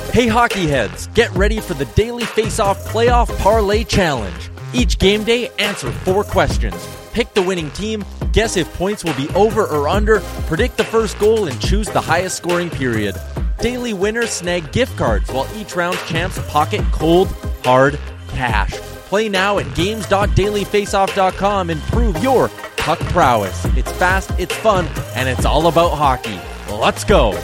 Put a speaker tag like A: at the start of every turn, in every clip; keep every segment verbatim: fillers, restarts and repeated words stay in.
A: Hey hockey heads, get ready for the Daily Face-Off Playoff Parlay Challenge. Each game day, answer four questions. Pick the winning team, guess if points will be over or under, predict the first goal, and choose the highest scoring period. Daily winners snag gift cards, while each round champs pocket cold, hard cash. Play now at games dot daily face off dot com and prove your puck prowess. It's fast, it's fun, and it's all about hockey. Let's go!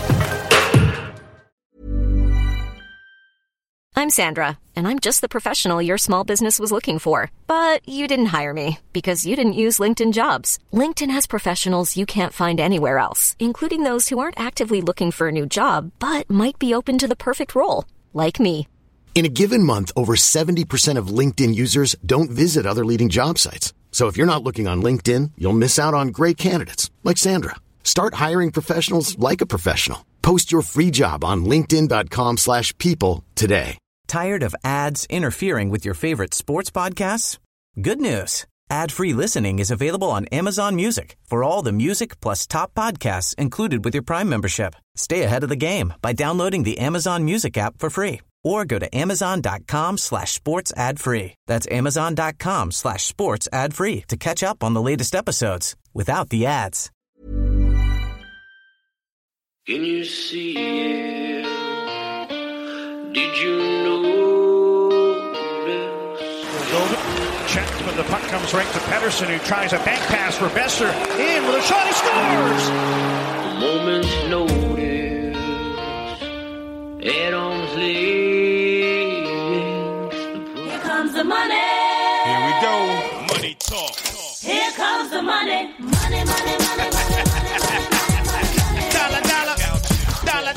B: I'm Sandra, and I'm just the professional your small business was looking for. But you didn't hire me because you didn't use LinkedIn Jobs. LinkedIn has professionals you can't find anywhere else, including those who aren't actively looking for a new job, but might be open to the perfect role, like me.
C: In a given month, over seventy percent of LinkedIn users don't visit other leading job sites. So if you're not looking on LinkedIn, you'll miss out on great candidates, like Sandra. Start hiring professionals like a professional. Post your free job on linkedin dot com slash people today.
D: Tired of ads interfering with your favorite sports podcasts? Good news. Ad-free listening is available on Amazon Music for all the music plus top podcasts included with your Prime membership. Stay ahead of the game by downloading the Amazon Music app for free or go to amazon.com slash sports ad free. That's amazon.com slash sports ad free to catch up on the latest episodes without the ads.
E: Can you see it? Did you know this?
F: Check when the puck comes right to Pettersson, who tries a bank pass for Besser. In with a shot, he scores!
E: A moment's notice at arm's length.
G: Here comes the money.
H: Here we go. Money talk.
G: Here comes the money. Money, money, money, money, money, money.
F: Dollar, dollar, dollar.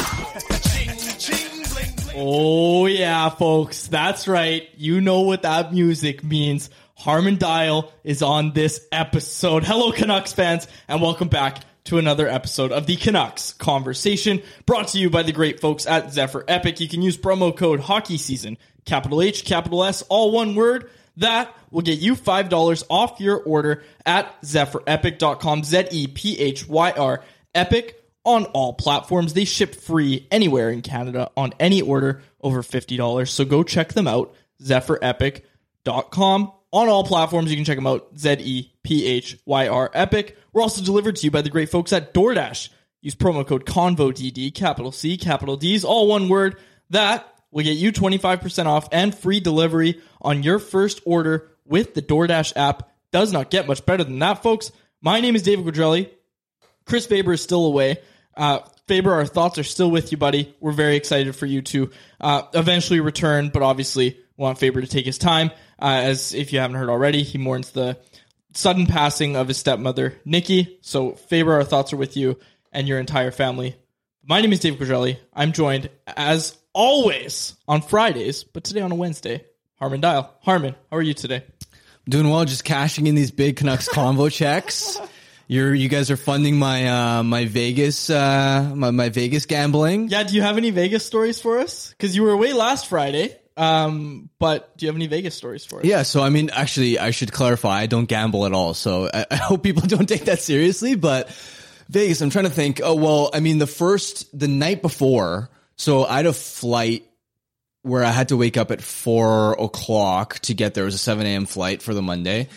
I: Oh yeah, folks, that's right. You know what that music means. Harman Dial is on this episode. Hello, Canucks fans, and welcome back to another episode of the Canucks Conversation, brought to you by the great folks at Zephyr Epic. You can use promo code HOCKEYSEASON, capital H, capital S, all one word. That will get you five dollars off your order at zephyr epic dot com, Z E P H Y R, Epic. On all platforms. They ship free anywhere in Canada on any order over fifty dollars. So go check them out, zephyr epic dot com. On all platforms, you can check them out, Z E P H Y R, Epic. We're also delivered to you by the great folks at DoorDash. Use promo code CONVODD, capital C, capital D's, all one word. That will get you twenty-five percent off and free delivery on your first order with the DoorDash app. Does not get much better than that, folks. My name is David Quadrelli. Chris Faber is still away. Uh, Faber, our thoughts are still with you, buddy. We're very excited for you to uh, eventually return, but obviously we want Faber to take his time. Uh, as if you haven't heard already, he mourns the sudden passing of his stepmother, Nikki. So, Faber, our thoughts are with you and your entire family. My name is David Quadrelli. I'm joined, as always, on Fridays, but today on a Wednesday, Harman Dial. Harman, how are you today?
J: Doing well, just cashing in these big Canucks convo checks. You're, you guys are funding my uh, my Vegas uh, my, my Vegas gambling.
I: Yeah, do you have any Vegas stories for us? Because you were away last Friday, um, but do you have any Vegas stories for us?
J: Yeah, so I mean, actually, I should clarify, I don't gamble at all, so I, I hope people don't take that seriously, but Vegas, I'm trying to think. Oh, well, I mean, the first, the night before, so I had a flight where I had to wake up at four o'clock to get there. It was a seven a.m. flight for the Monday.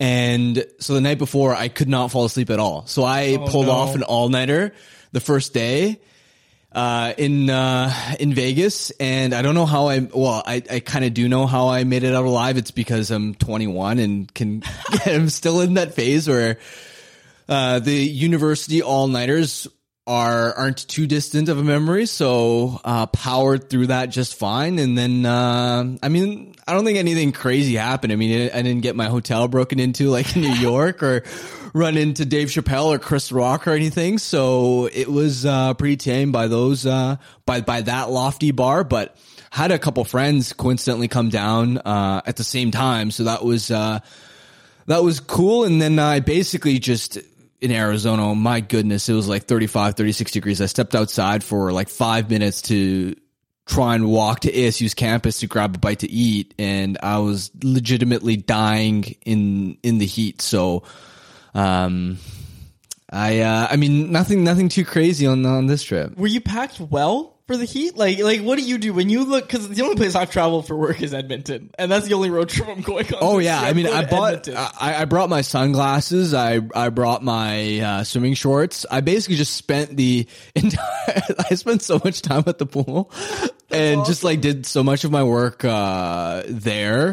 J: And so the night before, I could not fall asleep at all. So I oh, pulled no. off an all-nighter the first day uh, in uh, in Vegas. And I don't know how I, well, I, I kind of do know how I made it out alive. It's because I'm twenty-one and can, I'm still in that phase where uh, the university all-nighters are, aren't too distant of a memory. So uh, powered through that just fine. And then, uh, I mean, I don't think anything crazy happened. I mean, I didn't get my hotel broken into like in New York or run into Dave Chappelle or Chris Rock or anything. So it was uh, pretty tame by those, uh, by, by that lofty bar. But had a couple friends coincidentally come down uh, at the same time. So that was, uh, that was cool. And then I basically just, in Arizona, oh my goodness, it was like thirty-five, thirty-six degrees. I stepped outside for like five minutes to try and walk to A S U's campus to grab a bite to eat, and I was legitimately dying in in the heat. So, um, I uh, I mean, nothing nothing too crazy on on this trip.
I: Were you packed well for the Heat? Like, like what do you do when you look? Because the only place I've traveled for work is Edmonton, and that's the only road trip I'm going on.
J: Oh yeah, I mean,
I: going
J: I
I: to
J: bought,
I: Edmonton.
J: I, I brought my sunglasses. I I brought my uh, swimming shorts. I basically just spent the entire. I spent so much time at the pool, and
I: awesome.
J: just like did so much of my work uh, there.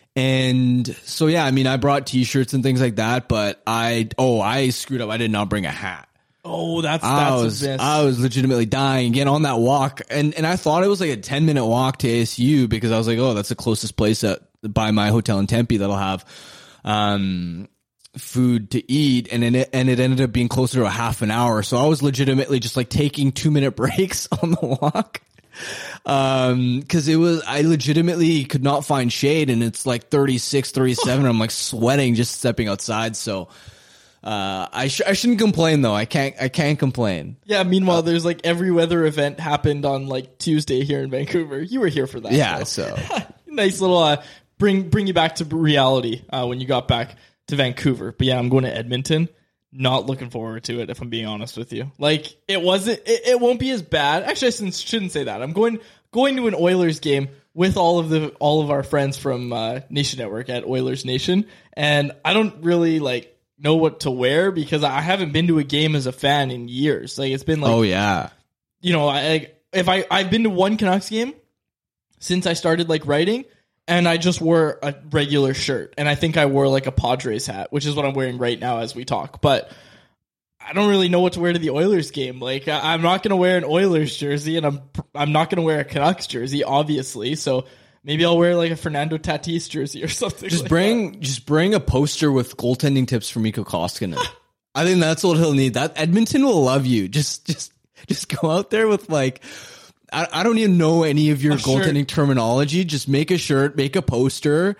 J: And so yeah, I mean, I brought T-shirts and things like that. But I oh, I screwed up. I did not bring a hat.
I: Oh, that's that's
J: I was
I: a miss.
J: I was legitimately dying again on that walk, and and I thought it was like a ten minute walk to A S U because I was like, oh, that's the closest place at by my hotel in Tempe that'll have um food to eat, and then it and it ended up being closer to a half an hour. So I was legitimately just like taking two minute breaks on the walk. Um, because it was, I legitimately could not find shade, and it's like thirty-six, thirty-seven. I'm like sweating just stepping outside. So. Uh, I sh- I shouldn't complain though. I can't I can't complain.
I: Yeah. Meanwhile, there's like every weather event happened on like Tuesday here in Vancouver. You were here for that.
J: Yeah.
I: So,
J: So
I: nice little uh, bring bring you back to reality uh, when you got back to Vancouver. But yeah, I'm going to Edmonton. Not looking forward to it, if I'm being honest with you. Like it wasn't. It, it won't be as bad. Actually, I shouldn't, shouldn't say that. I'm going going to an Oilers game with all of the all of our friends from uh, Nation Network at Oilers Nation, and I don't really like. know what to wear because I haven't been to a game as a fan in years. Like it's been like,
J: oh yeah,
I: you know, I if I I've been to one Canucks game since I started like writing, and I just wore a regular shirt, and I think I wore like a Padres hat, which is what I'm wearing right now as we talk. But I don't really know what to wear to the Oilers game. Like I, I'm not going to wear an Oilers jersey, and I'm I'm not going to wear a Canucks jersey, obviously. So. Maybe I'll wear like a Fernando Tatis jersey or something.
J: Just
I: like
J: bring,
I: that.
J: just bring a poster with goaltending tips from Mikko Koskinen. I think that's what he'll need. That Edmonton will love you. Just, just, just go out there with like, I, I don't even know any of your
I: A
J: goaltending
I: shirt.
J: terminology. Just make a shirt, make a poster,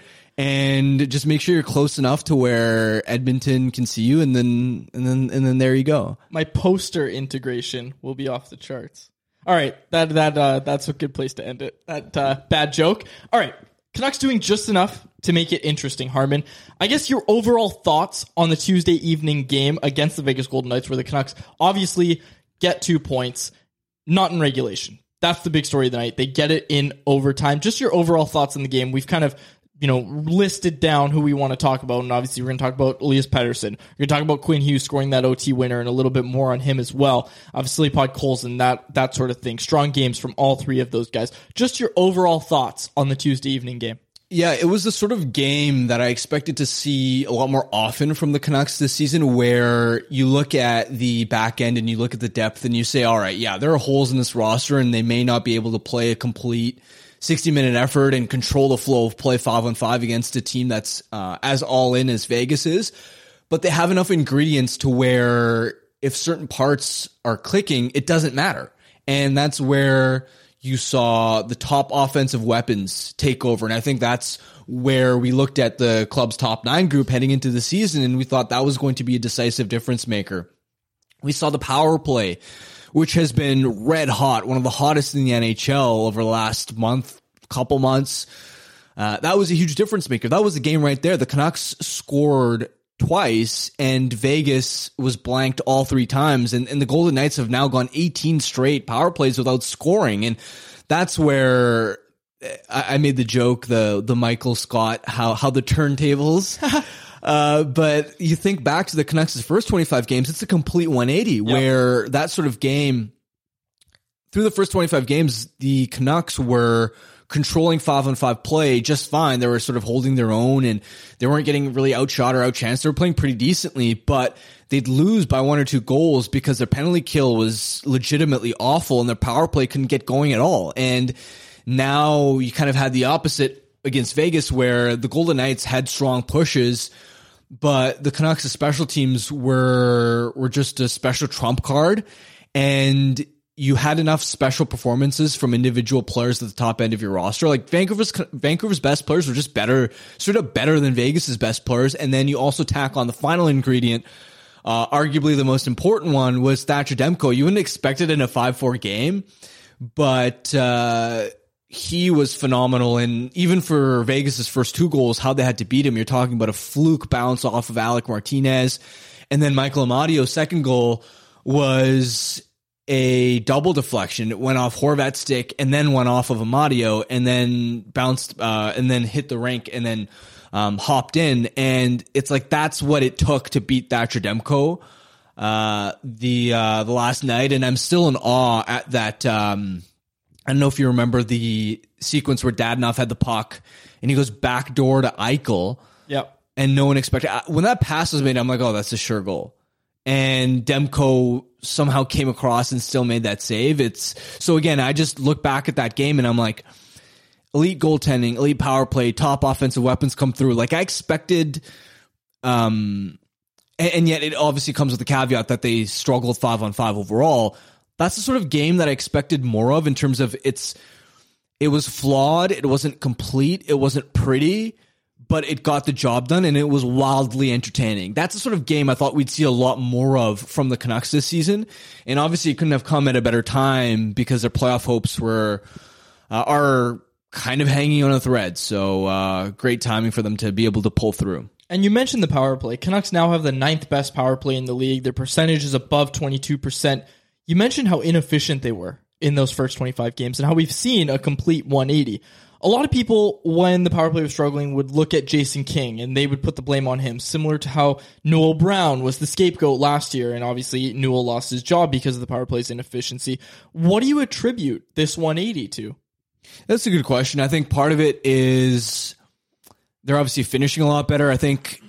J: and just make sure you're close enough to where Edmonton can see you, and then, and then, and then there you go.
I: My poster integration will be off the charts. All right, that that uh, that's a good place to end it. That uh, bad joke. All right, Canucks doing just enough to make it interesting, Harman. I guess your overall thoughts on the Tuesday evening game against the Vegas Golden Knights, where the Canucks obviously get two points, not in regulation. That's the big story of the night. They get it in overtime. Just your overall thoughts on the game. We've kind of you know, listed down who we want to talk about. And obviously we're going to talk about Elias Pettersson. We're going to talk about Quinn Hughes scoring that O T winner and a little bit more on him as well. Obviously Pod Colson, that, that sort of thing. Strong games from all three of those guys. Just your overall thoughts on the Tuesday evening game.
J: Yeah, it was the sort of game that I expected to see a lot more often from the Canucks this season, where you look at the back end and you look at the depth and you say, all right, yeah, there are holes in this roster and they may not be able to play a complete sixty minute effort and control the flow of play five on five against a team that's uh, as all in as Vegas is. But they have enough ingredients to where if certain parts are clicking, it doesn't matter. And that's where you saw the top offensive weapons take over. And I think that's where we looked at the club's top nine group heading into the season, and we thought that was going to be a decisive difference maker. We saw the power play, which has been red hot, one of the hottest in the N H L over the last month, couple months. Uh, that was a huge difference maker. That was the game right there. The Canucks scored twice and Vegas was blanked all three times. And, and the Golden Knights have now gone eighteen straight power plays without scoring. And that's where I, I made the joke, the, the Michael Scott, how, how the turntables, uh, but you think back to the Canucks' first twenty-five games, it's a complete one eighty. Yep. Where that sort of game, through the first twenty-five games, the Canucks were controlling five on five play just fine. They were sort of holding their own and they weren't getting really outshot or outchanced. They were playing pretty decently, but they'd lose by one or two goals because their penalty kill was legitimately awful and their power play couldn't get going at all. And now you kind of had the opposite against Vegas, where the Golden Knights had strong pushes, but the Canucks' special teams were, were just a special trump card. And you had enough special performances from individual players at the top end of your roster. Like Vancouver's Vancouver's best players were just better, sort of better than Vegas's best players. And then you also tack on the final ingredient, uh, arguably the most important one, was Thatcher Demko. You wouldn't expect it in a five four game, but uh, he was phenomenal. And even for Vegas's first two goals, how they had to beat him, you're talking about a fluke bounce off of Alec Martinez. And then Michael Amadio's second goal was a double deflection. It went off Horvat's stick and then went off of Amadio and then bounced uh, and then hit the rink and then um, hopped in. And it's like that's what it took to beat Thatcher Demko uh, the uh, the last night. And I'm still in awe at that. Um, I don't know if you remember the sequence where Dadonov had the puck and he goes backdoor to Eichel.
I: Yep.
J: And no one expected. When that pass was made, I'm like, oh, that's a sure goal. And Demko somehow came across and still made that save. It's so again, I just look back at that game and I'm like, elite goaltending, elite power play, top offensive weapons come through. Like I expected, um, and, and yet it obviously comes with the caveat that they struggled five on five overall. That's the sort of game that I expected more of in terms of it's, it was flawed. It wasn't complete. It wasn't pretty, but it got the job done and it was wildly entertaining. That's the sort of game I thought we'd see a lot more of from the Canucks this season. And obviously it couldn't have come at a better time because their playoff hopes were, uh, are kind of hanging on a thread. So, uh, great timing for them to be able to pull through.
I: And you mentioned the power play. Canucks now have the ninth best power play in the league. Their percentage is above twenty-two percent. You mentioned how inefficient they were in those first twenty-five games and how we've seen a complete one eighty. A lot of people, when the power play was struggling, would look at Jason King and they would put the blame on him, similar to how Newell Brown was the scapegoat last year, and obviously Newell lost his job because of the power play's inefficiency. What do you attribute this one eighty to?
J: That's a good question. I think part of it is they're obviously finishing a lot better. I think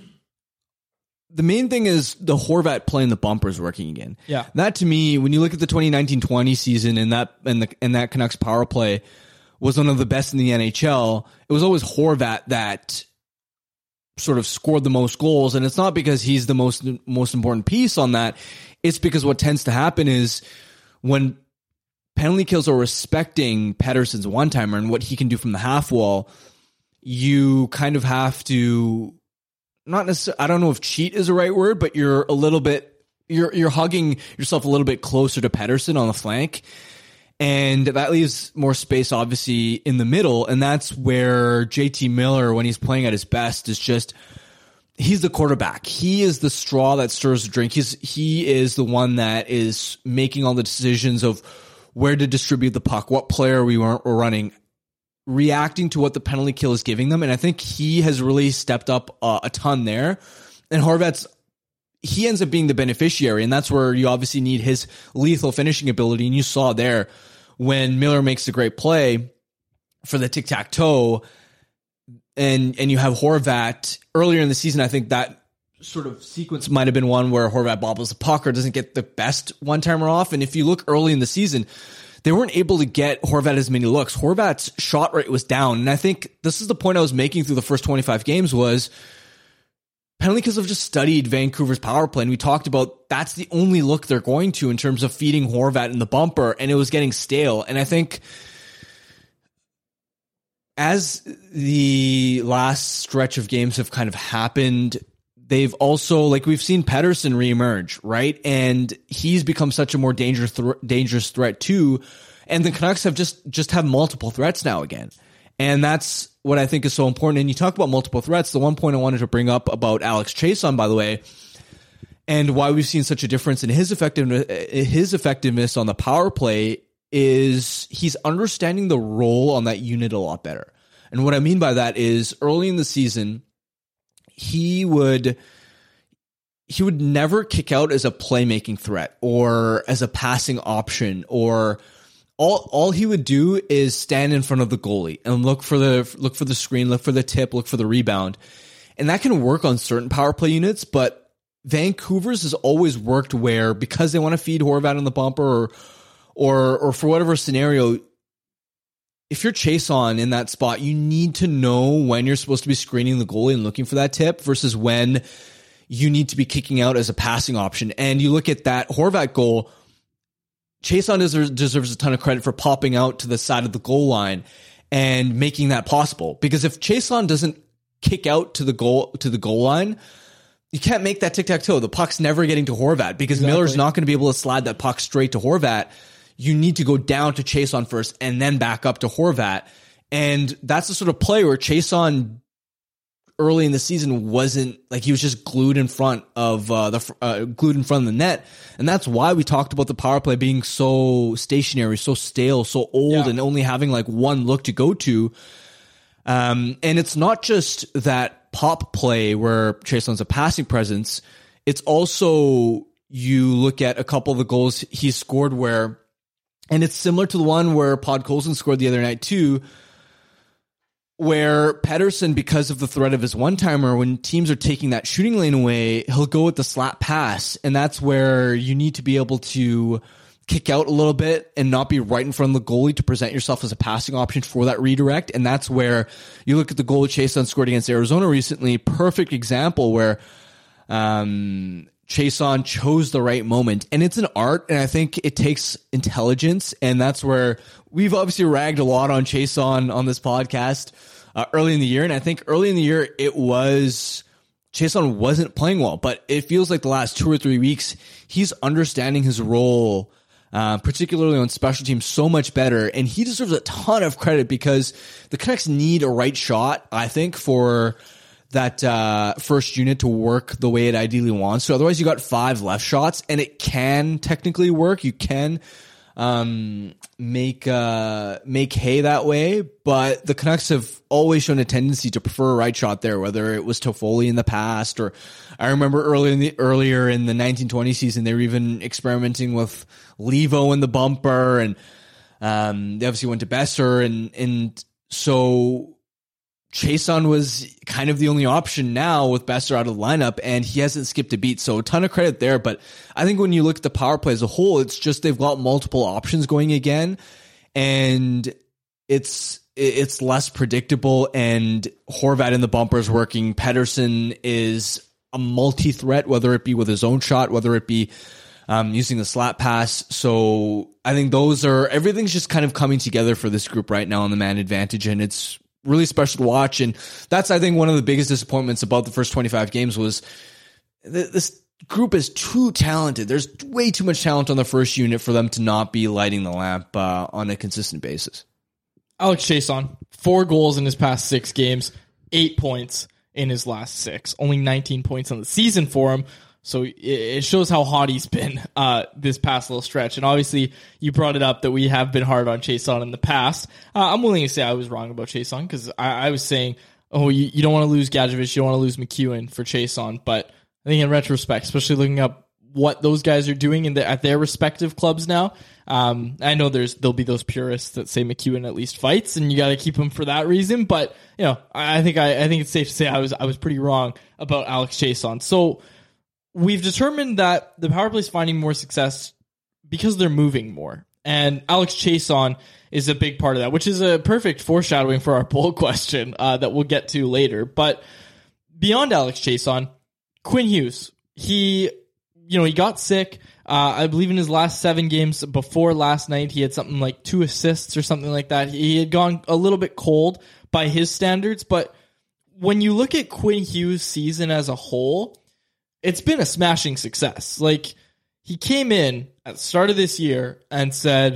J: the main thing is the Horvat playing the bumpers working again.
I: Yeah.
J: That to me, when you look at the twenty nineteen twenty season and that and the and that Canucks power play was one of the best in the N H L, it was always Horvat that sort of scored the most goals. And it's not because he's the most most important piece on that. It's because what tends to happen is when penalty kills are respecting Pettersson's one-timer and what he can do from the half wall, you kind of have to, not necessarily, I don't know if cheat is the right word, but you're a little bit, you're you're hugging yourself a little bit closer to Pettersson on the flank. And that leaves more space, obviously, in the middle. And that's where J T Miller, when he's playing at his best, is just, he's the quarterback. He is the straw that stirs the drink. He's, he is the one that is making all the decisions of where to distribute the puck, what player we were running, reacting to what the penalty kill is giving them. And I think he has really stepped up uh, a ton there. And Horvat's, he ends up being the beneficiary, and that's where you obviously need his lethal finishing ability. And you saw there when Miller makes the great play for the tic-tac-toe, and and you have Horvat earlier in the season. I think that sort of sequence might have been one where Horvat bobbles the puck or doesn't get the best one-timer off. And if you look early in the season, they weren't able to get Horvat as many looks. Horvat's shot rate was down, and I think this is the point I was making through the first twenty-five games was penalty kills have just studied Vancouver's power play, and we talked about that's the only look they're going to in terms of feeding Horvat in the bumper, and it was getting stale. And I think as the last stretch of games have kind of happened, they've also, like we've seen Pettersson reemerge, right? And he's become such a more dangerous, th- dangerous threat too. And the Canucks have just, just have multiple threats now again. And that's what I think is so important. And you talk about multiple threats. The one point I wanted to bring up about Alex Chiasson, by the way, and why we've seen such a difference in his effectiveness, his effectiveness on the power play is he's understanding the role on that unit a lot better. And what I mean by that is early in the season, he would he would never kick out as a playmaking threat or as a passing option, or all all he would do is stand in front of the goalie and look for the look for the screen, look for the tip, look for the rebound. And that can work on certain power play units, but Vancouver's has always worked where, because they want to feed Horvat on the bumper, or or or for whatever scenario, if you're Chiasson in that spot, you need to know when you're supposed to be screening the goalie and looking for that tip versus when you need to be kicking out as a passing option. And you look at that Horvat goal, Chiasson deserves, deserves a ton of credit for popping out to the side of the goal line and making that possible. Because if Chiasson doesn't kick out to the goal to the goal line, you can't make that tic-tac-toe. The puck's never getting to Horvat because exactly. Miller's not going to be able to slide that puck straight to Horvat. You need to go down to Chiasson first and then back up to Horvat. And that's the sort of play where Chiasson early in the season wasn't like he was just glued in front of uh, the uh, glued in front of the net, and that's why we talked about the power play being so stationary, so stale, so old, yeah. and only having like one look to go to. Um, and it's not just that pop play where Chiasson's a passing presence. It's also you look at a couple of the goals he scored where, and it's similar to the one where Podkolzin scored the other night too, where Pettersson, because of the threat of his one-timer, when teams are taking that shooting lane away, he'll go with the slap pass. And that's where you need to be able to kick out a little bit and not be right in front of the goalie to present yourself as a passing option for that redirect. And that's where you look at the goal Chiasson scored against Arizona recently. Perfect example where um, Chiasson chose the right moment. And it's an art, and I think it takes intelligence. And that's where we've obviously ragged a lot on Chiasson on this podcast uh, early in the year. And I think early in the year, it was Chiasson wasn't playing well, but it feels like the last two or three weeks, he's understanding his role, uh, particularly on special teams, so much better. And he deserves a ton of credit because the Canucks need a right shot, I think, for that uh, first unit to work the way it ideally wants. So otherwise you got five left shots, and it can technically work. You can um, make uh, make hay that way, but the Canucks have always shown a tendency to prefer a right shot there, whether it was Toffoli in the past, or I remember earlier in the earlier in the nineteen twenty season, they were even experimenting with Levo in the bumper, and um, they obviously went to Besser, and and so Chiasson was kind of the only option now with Besser out of the lineup, and he hasn't skipped a beat. So a ton of credit there. But I think when you look at the power play as a whole, it's just they've got multiple options going again, and it's it's less predictable. And Horvat in the bumper is working. Pettersson is a multi-threat, whether it be with his own shot, whether it be um, using the slap pass. So I think those are everything's just kind of coming together for this group right now on the man advantage, and it's really special to watch. And that's, I think, one of the biggest disappointments about the first twenty-five games was th- this group is too talented. There's way too much talent on the first unit for them to not be lighting the lamp uh, on a consistent basis.
I: Alex Chiasson, four goals in his past six games, eight points in his last six, only nineteen points on the season for him. So it shows how hot he's been uh, this past little stretch. And obviously, you brought it up that we have been hard on Chiasson in the past. Uh, I'm willing to say I was wrong about Chiasson because I, I was saying, oh, you, you don't want to lose Gadjevich, you don't want to lose McEwen for Chiasson. But I think in retrospect, especially looking up what those guys are doing in the, at their respective clubs now, um, I know there's there'll be those purists that say McEwen at least fights, and you got to keep him for that reason. But you know, I, I think I, I think it's safe to say I was I was pretty wrong about Alex Chiasson. So we've determined that the power play is finding more success because they're moving more. And Alex Chiasson is a big part of that, which is a perfect foreshadowing for our poll question uh, that we'll get to later. But beyond Alex Chiasson, Quinn Hughes, he, you know, he got sick. Uh, I believe in his last seven games before last night, he had something like two assists or something like that. He had gone a little bit cold by his standards. But when you look at Quinn Hughes' season as a whole, it's been a smashing success. Like, he came in at the start of this year and said,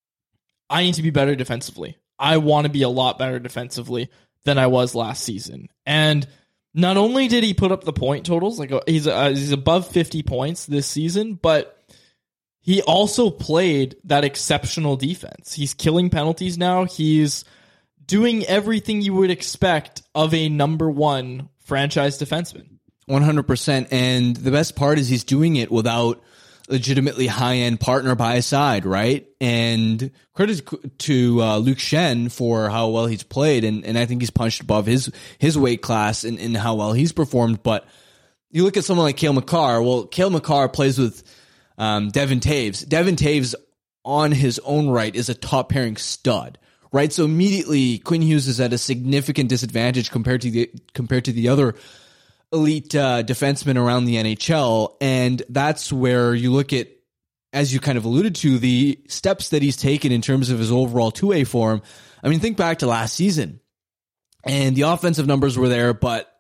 I: I need to be better defensively. I want to be a lot better defensively than I was last season. And not only did he put up the point totals, like he's uh, he's above fifty points this season, but he also played that exceptional defense. He's killing penalties now. He's doing everything you would expect of a number one franchise defenseman.
J: one hundred percent. And the best part is he's doing it without legitimately high-end partner by his side, right? And credit to uh, Luke Schenn for how well he's played, and, and I think he's punched above his his weight class in, in how well he's performed. But you look at someone like Cale Makar. Well, Cale Makar plays with um, Devin Taves. Devin Taves, on his own right, is a top-pairing stud, right? So immediately, Quinn Hughes is at a significant disadvantage compared to the compared to the other elite uh, defensemen around the N H L, and that's where you look at, as you kind of alluded to, the steps that he's taken in terms of his overall two-way form. I mean, think back to last season, and the offensive numbers were there, but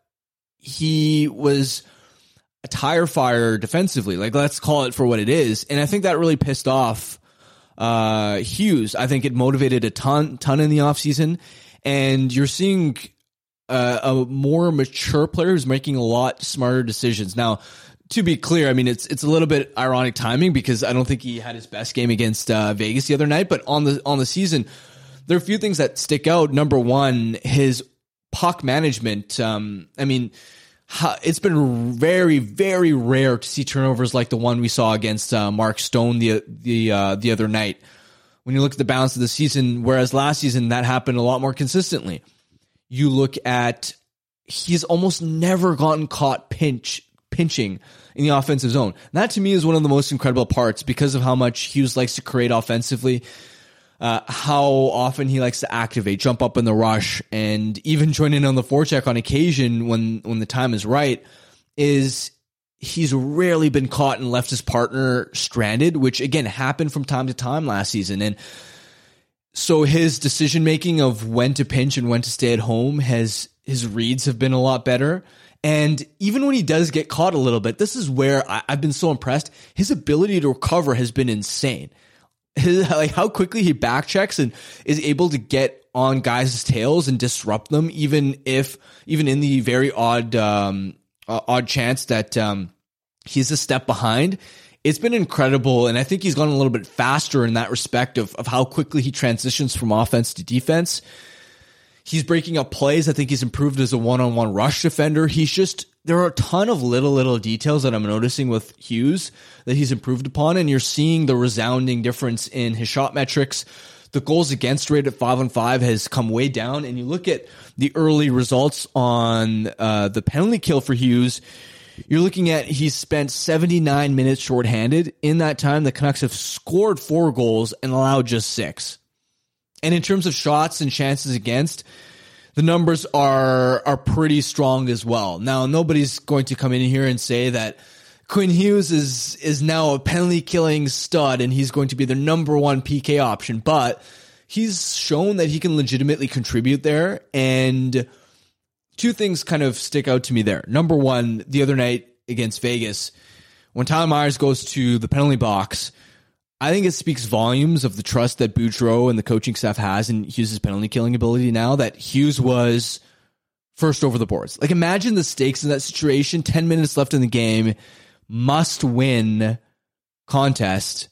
J: he was a tire fire defensively. Like, let's call it for what it is, and I think that really pissed off uh, Hughes. I think it motivated a ton, ton in the offseason, and you're seeing a, a more mature player who's making a lot smarter decisions. Now, to be clear, I mean, it's it's a little bit ironic timing because I don't think he had his best game against uh, Vegas the other night. But on the on the season, there are a few things that stick out. Number one, his puck management. Um, I mean, it's been very, very rare to see turnovers like the one we saw against uh, Mark Stone the the uh, the other night. When you look at the balance of the season, whereas last season that happened a lot more consistently. You look at he's almost never gotten caught pinch pinching in the offensive zone. And that to me is one of the most incredible parts because of how much Hughes likes to create offensively, uh, how often he likes to activate, jump up in the rush, and even join in on the forecheck on occasion when, when the time is right, is he's rarely been caught and left his partner stranded, which again happened from time to time last season. And so his decision making of when to pinch and when to stay at home has, his reads have been a lot better. And even when he does get caught a little bit, this is where I, I've been so impressed. His ability to recover has been insane. His, like how quickly he backchecks and is able to get on guys' tails and disrupt them, even if, even in the very odd, um, uh, odd chance that um, he's a step behind. It's been incredible, and I think he's gone a little bit faster in that respect of, of how quickly he transitions from offense to defense. He's breaking up plays. I think he's improved as a one-on-one rush defender. He's just, there are a ton of little, little details that I'm noticing with Hughes that he's improved upon, and you're seeing the resounding difference in his shot metrics. The goals against rate at five on five has come way down, and you look at the early results on uh, the penalty kill for Hughes, you're looking at he's spent seventy-nine minutes shorthanded. In that time, the Canucks have scored four goals and allowed just six. And in terms of shots and chances against, the numbers are are pretty strong as well. Now, nobody's going to come in here and say that Quinn Hughes is is now a penalty-killing stud and he's going to be the number one P K option, but he's shown that he can legitimately contribute there, and two things kind of stick out to me there. Number one, the other night against Vegas, when Tyler Myers goes to the penalty box, I think it speaks volumes of the trust that Boudreau and the coaching staff has in Hughes' penalty killing ability now that Hughes was first over the boards. Like, imagine the stakes in that situation. ten minutes left in the game, must win contest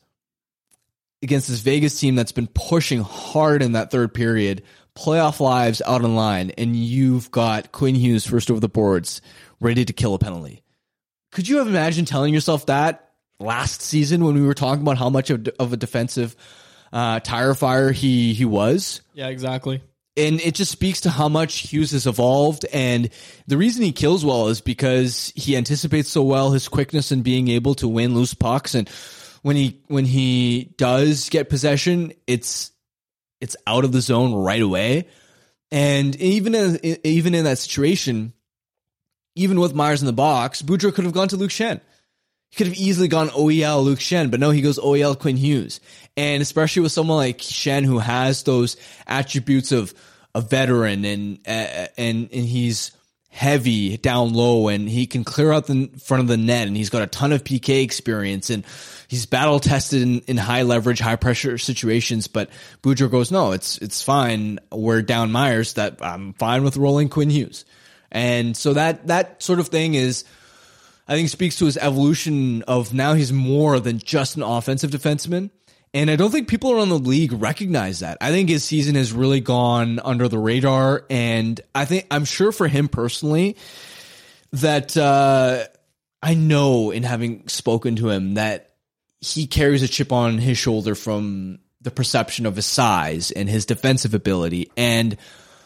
J: against this Vegas team that's been pushing hard in that third period, playoff lives out on line, and you've got Quinn Hughes first over the boards, ready to kill a penalty. Could you have imagined telling yourself that last season when we were talking about how much of, of a defensive uh, tire fire he he was?
I: Yeah, exactly.
J: And it just speaks to how much Hughes has evolved. And the reason he kills well is because he anticipates so well, his quickness in being able to win loose pucks. And when he when he does get possession, it's it's out of the zone right away. And even in, even in that situation, even with Myers in the box, Boudreau could have gone to Luke Schenn. He could have easily gone O E L Luke Schenn, but no, he goes O E L Quinn Hughes. And especially with someone like Schenn who has those attributes of a veteran and uh, and and he's heavy down low and he can clear out the front of the net and he's got a ton of P K experience and he's battle tested in, in high leverage, high pressure situations. But Boudreau goes, no, it's it's fine. We're down Myers. That I'm fine with rolling Quinn Hughes. And so that that sort of thing is, I think, speaks to his evolution of now he's more than just an offensive defenseman. And I don't think people around the league recognize that. I think his season has really gone under the radar. And I think, I'm sure for him personally, that uh, I know in having spoken to him that he carries a chip on his shoulder from the perception of his size and his defensive ability. And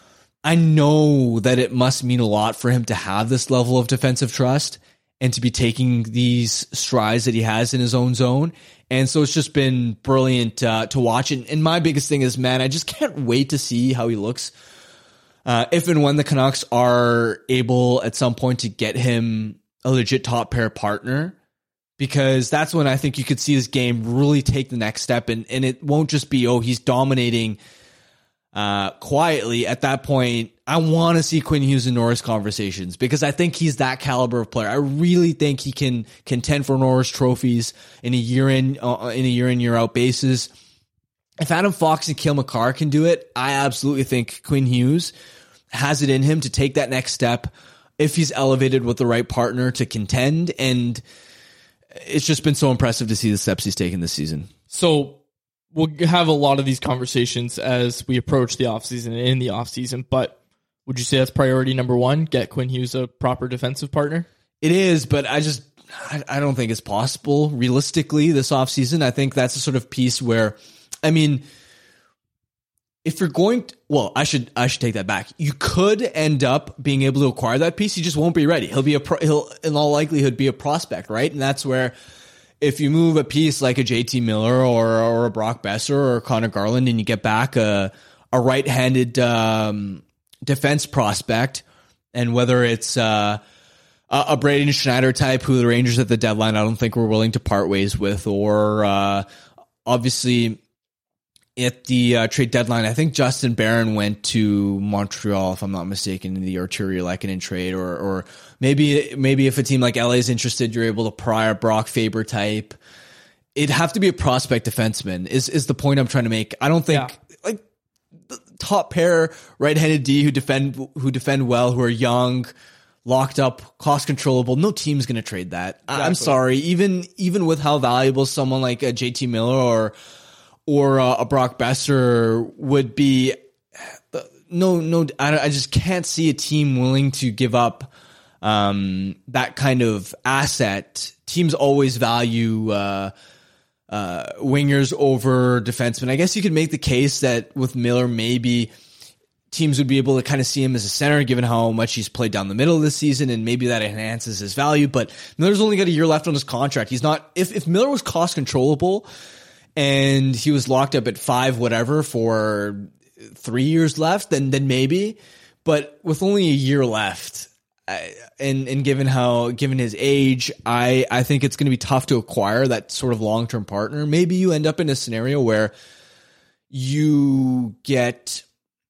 J: I know that it must mean a lot for him to have this level of defensive trust and to be taking these strides that he has in his own zone. And so it's just been brilliant uh, to watch. And, and my biggest thing is, man, I just can't wait to see how he looks uh, if and when the Canucks are able at some point to get him a legit top pair partner, because that's when I think you could see his game really take the next step. And, and it won't just be, oh, he's dominating uh, quietly. At that point, I want to see Quinn Hughes in Norris conversations because I think he's that caliber of player. I really think he can contend for Norris trophies in a year in, uh, in a year in, year out basis. If Adam Fox and Cale Makar can do it, I absolutely think Quinn Hughes has it in him to take that next step if he's elevated with the right partner to contend. And it's just been so impressive to see the steps he's taken this season.
I: So we'll have a lot of these conversations as we approach the offseason and in the offseason, but would you say that's priority number one? Get Quinn Hughes a proper defensive partner?
J: It is, but I just, I, I don't think it's possible realistically this offseason. I think that's the sort of piece where, I mean, if you're going to, well, I should, I should take that back. You could end up being able to acquire that piece. He just won't be ready. He'll be a, pro, he'll in all likelihood be a prospect, right? And that's where if you move a piece like a J T Miller or, or a Brock Besser or Connor Garland and you get back a, a right-handed, um, defense prospect, and whether it's uh, a, a Braden Schneider type who the Rangers at the deadline I don't think were willing to part ways with, or uh, obviously at the uh, trade deadline, I think Justin Barron went to Montreal, if I'm not mistaken, in the Arturi Lehkonen trade, or or maybe maybe if a team like L A is interested, you're able to pry a Brock Faber type. It'd have to be a prospect defenseman is is the point I'm trying to make. I don't think
I: Yeah.
J: like top pair right-handed D who defend who defend well, who are young, locked up, cost controllable. No team's going to trade that. Exactly. I'm sorry. Even even with how valuable someone like a J T Miller or or uh, a Brock Besser would be, no no. I, I just can't see a team willing to give up um, that kind of asset. Teams always value Uh, Uh, wingers over defensemen. I guess you could make the case that with Miller, maybe teams would be able to kind of see him as a center, given how much he's played down the middle of the season, and maybe that enhances his value. But Miller's only got a year left on his contract. He's not, if, if Miller was cost controllable and he was locked up at five, whatever, for three years left, then, then maybe. But with only a year left, I, and and given how given his age, I, I think it's going to be tough to acquire that sort of long term partner. Maybe you end up in a scenario where you get,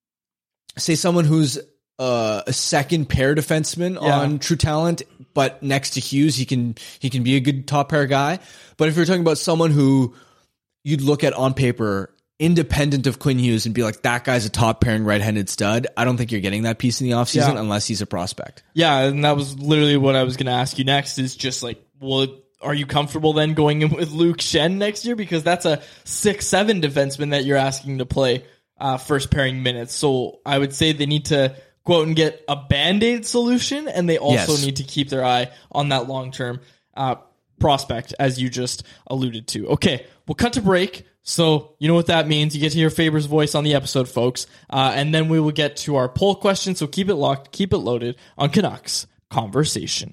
J: say, someone who's uh, a second pair defenseman
I: Yeah.
J: on True Talent, but next to Hughes, he can he can be a good top pair guy. But if you're talking about someone who you'd look at on paper, independent of Quinn Hughes, and be like, that guy's a top pairing right-handed stud, I don't think you're getting that piece in the offseason
I: Yeah.
J: unless he's a prospect.
I: Yeah, and that was literally what I was going to ask you next is just like, well, are you comfortable then going in with Luke Schenn next year? Because that's a six seven defenseman that you're asking to play uh, first pairing minutes. So I would say they need to go out and get a Band-Aid solution, and they also
J: Yes.
I: need to keep their eye on that long-term uh, prospect, as you just alluded to. Okay, we'll cut to break. So you know what that means. You get to hear Faber's voice on the episode, folks. Uh, and then we will get to our poll question. So keep it locked, keep it loaded on Canucks Conversation.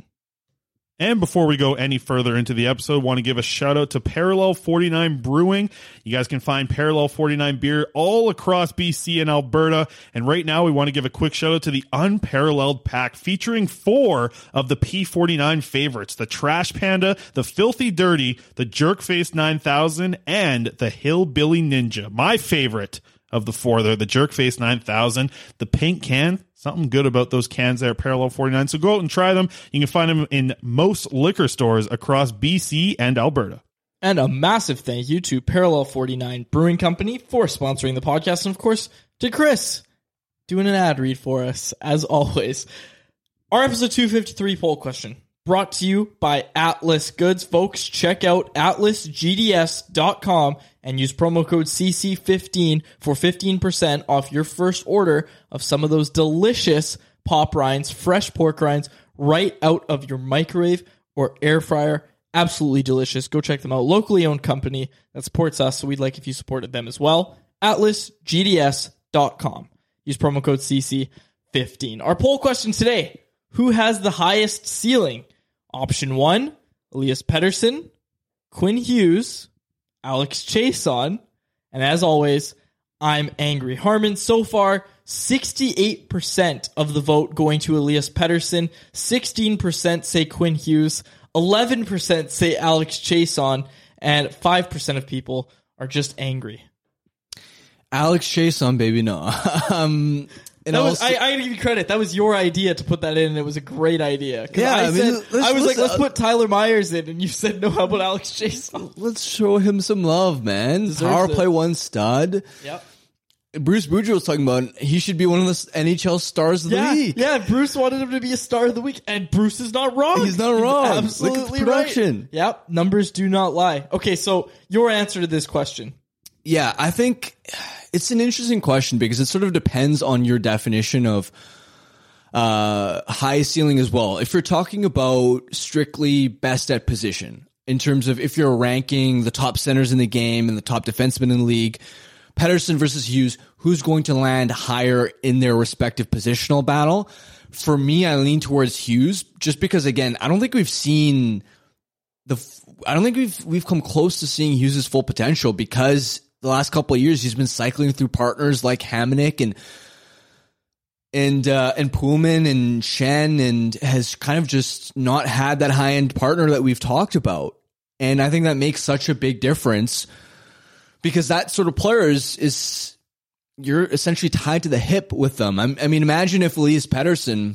K: And before we go any further into the episode, want to give a shout out to Parallel forty-nine Brewing. You guys can find Parallel forty-nine beer all across B C and Alberta. And right now we want to give a quick shout out to the Unparalleled Pack featuring four of the P forty-nine favorites: the Trash Panda, the Filthy Dirty, the Jerkface nine thousand, and the Hillbilly Ninja. My favorite of the four there, the Jerkface nine thousand, the pink can. Something good about those cans there at Parallel forty-nine. So go out and try them. You can find them in most liquor stores across B C and Alberta.
I: And a massive thank you to Parallel forty-nine Brewing Company for sponsoring the podcast. And of course, to Chris doing an ad read for us, as always. Our episode two fifty-three poll question brought to you by Atlas Goods. Folks, check out atlas g d s dot com and use promo code C C fifteen for fifteen percent off your first order of some of those delicious pop rinds, fresh pork rinds, right out of your microwave or air fryer. Absolutely delicious. Go check them out. Locally owned company that supports us, so we'd like if you supported them as well. atlas g d s dot com. Use promo code C C fifteen. Our poll question today: who has the highest ceiling? Option one, Elias Pettersson, Quinn Hughes, Alex Chiasson, and as always, I'm Angry Harmon. So far, sixty-eight percent of the vote going to Elias Pettersson, sixteen percent say Quinn Hughes, eleven percent say Alex Chiasson, and five percent of people are just angry.
J: Alex Chiasson, baby, no. um, and
I: That was,
J: also,
I: I, I gotta give you credit. That was your idea to put that in, and it was a great idea. 'Cause
J: Yeah,
I: I,
J: I mean,
I: said,
J: let's-
I: I was like,
J: let's-
I: let's put Tyler Myers in, and you said, no, how about Alex Chiasson?
J: let's show him some love, man.
I: Deserves
J: Power
I: it.
J: play one stud.
I: Yep.
J: Bruce Boudreau was talking about, he should be one of the N H L stars of the
I: yeah,
J: league.
I: Yeah, Bruce wanted him to be a star of the week, and Bruce is not wrong.
J: He's not wrong.
I: He's absolutely
J: Look at the production.
I: right. Yep, numbers do not lie. Okay, so your answer to this question.
J: Yeah, I think it's an interesting question because it sort of depends on your definition of uh, high ceiling as well. If you're talking about strictly best at position, in terms of if you're ranking the top centers in the game and the top defensemen in the league, Pettersson versus Hughes, who's going to land higher in their respective positional battle? For me, I lean towards Hughes just because, again, I don't think we've seen the, I don't think we've, we've come close to seeing Hughes' full potential because the last couple of years he's been cycling through partners like Hamonic and, and, uh, and Pullman and Shen and has kind of just not had that high end partner that we've talked about. And I think that makes such a big difference. Because that sort of player is, is you're essentially tied to the hip with them. I'm, I mean, imagine if Elias Pettersson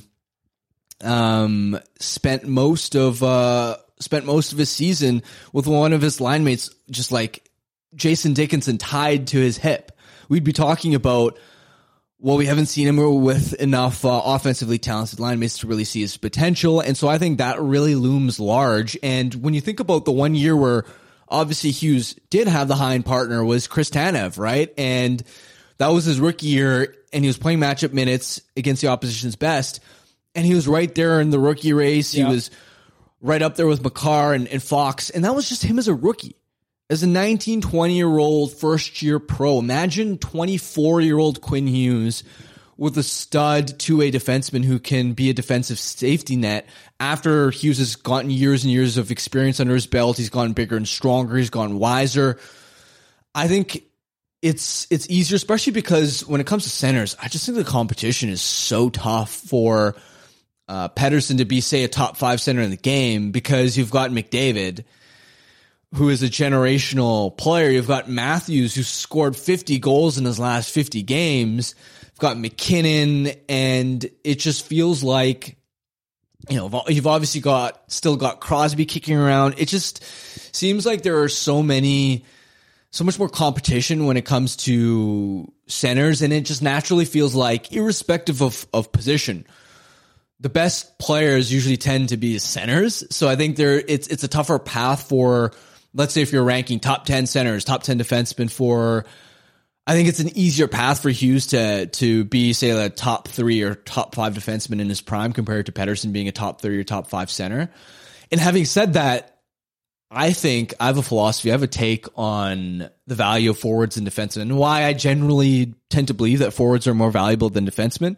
J: um, spent most of uh, spent most of his season with one of his line mates, just like Jason Dickinson, tied to his hip. We'd be talking about, well, we haven't seen him with enough uh, offensively talented line mates to really see his potential, and so I think that really looms large. And when you think about the one year where obviously Hughes did have the high-end partner was Chris Tanev, right? And that was his rookie year, and he was playing matchup minutes against the opposition's best, and he was right there in the rookie race.
I: Yeah.
J: He was right up there with Makar and, and Fox, and that was just him as a rookie. As a nineteen, twenty-year-old first-year pro, imagine twenty-four-year-old Quinn Hughes with a stud two-way defenseman who can be a defensive safety net. After Hughes has gotten years and years of experience under his belt, he's gotten bigger and stronger, he's gotten wiser. I think it's it's easier, especially because when it comes to centers, I just think the competition is so tough for uh, Pettersson to be, say, a top five center in the game because you've got McDavid, who is a generational player. You've got Matthews, who scored fifty goals in his last fifty games. You've got McKinnon, and it just feels like, you know, you've obviously got, still got Crosby kicking around. It just seems like there are so many, so much more competition when it comes to centers, and it just naturally feels like, irrespective of, of position, the best players usually tend to be centers. So I think there, it's, it's a tougher path for, let's say if you're ranking top ten centers, top ten defensemen for, I think it's an easier path for Hughes to to be, say, a top three or top five defenseman in his prime compared to Pettersson being a top three or top five center. And having said that, I think I have a philosophy, I have a take on the value of forwards and defensemen and why I generally tend to believe that forwards are more valuable than defensemen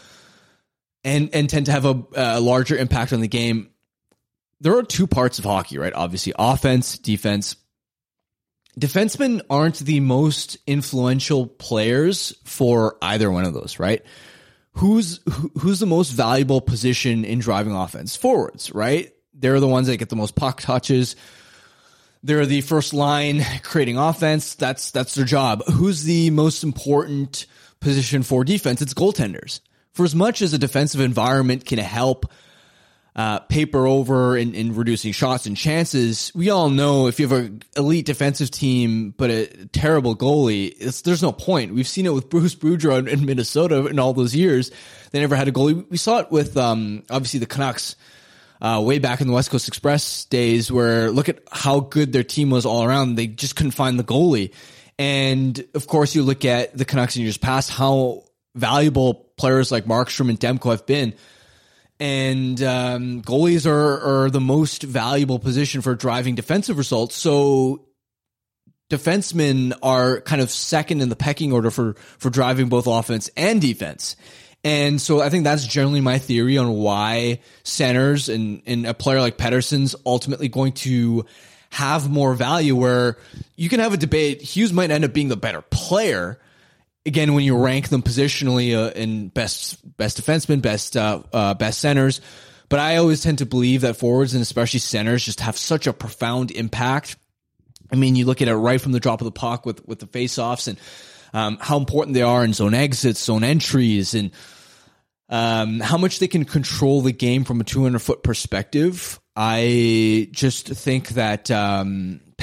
J: and, and tend to have a, a larger impact on the game. There are two parts of hockey, right? Obviously, offense, defense. Defensemen aren't the most influential players for either one of those, right? Who's who, who's the most valuable position in driving offense? Forwards, right? They're the ones that get the most puck touches. They're the first line creating offense. That's that's their job. Who's the most important position for defense? It's goaltenders. For as much as a defensive environment can help Uh, paper over in, in reducing shots and chances, we all know if you have an elite defensive team but a terrible goalie, it's, there's no point. We've seen it with Bruce Boudreau in, in Minnesota in all those years. They never had a goalie. We saw it with um, obviously the Canucks uh, way back in the West Coast Express days, where look at how good their team was all around. They just couldn't find the goalie. And of course, you look at the Canucks in years past, how valuable players like Markstrom and Demko have been. And um, goalies are, are the most valuable position for driving defensive results. So defensemen are kind of second in the pecking order for, for driving both offense and defense. And so I think that's generally my theory on why centers and, and a player like Pettersson's ultimately going to have more value, where you can have a debate. Hughes might end up being the better player, again, when you rank them positionally uh, in best best defensemen, best uh, uh, best centers. But I always tend to believe that forwards and especially centers just have such a profound impact. I mean, you look at it right from the drop of the puck with, with the faceoffs and um, how important they are in zone exits, zone entries, and um, how much they can control the game from a two hundred foot perspective. I just think that um,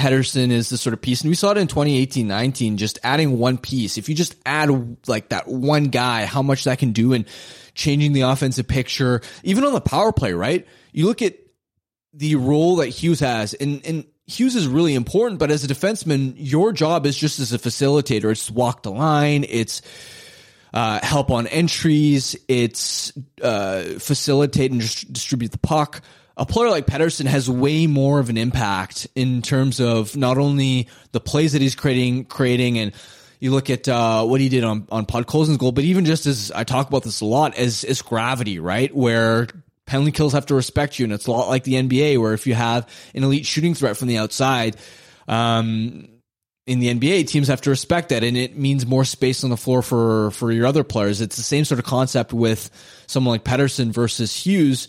J: Pettersson is the sort of piece, and we saw it in twenty eighteen nineteen, just adding one piece. If you just add like that one guy, how much that can do in changing the offensive picture, even on the power play, right? You look at the role that Hughes has, and, and Hughes is really important, but as a defenseman, your job is just as a facilitator. It's walk the line, it's uh, help on entries, it's uh, facilitate and just distribute the puck. A player like Pettersson has way more of an impact in terms of not only the plays that he's creating, creating, and you look at uh, what he did on on Podkolzin's goal, but even just as I talk about this a lot, as as gravity, right, where penalty kills have to respect you, and it's a lot like the N B A, where if you have an elite shooting threat from the outside, um, in the N B A, teams have to respect that, and it means more space on the floor for for your other players. It's the same sort of concept with someone like Pettersson versus Hughes.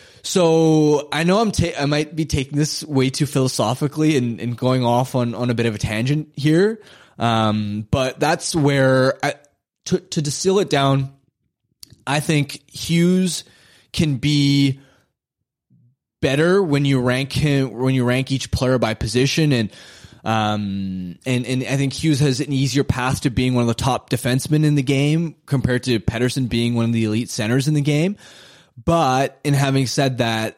J: So I know I'm ta- I might be taking this way too philosophically and, and going off on, on a bit of a tangent here. Um, but that's where I, to, to distill it down, I think Hughes can be better when you rank him, when you rank each player by position. And, um, and, and I think Hughes has an easier path to being one of the top defensemen in the game compared to Pettersson being one of the elite centers in the game. But in having said that,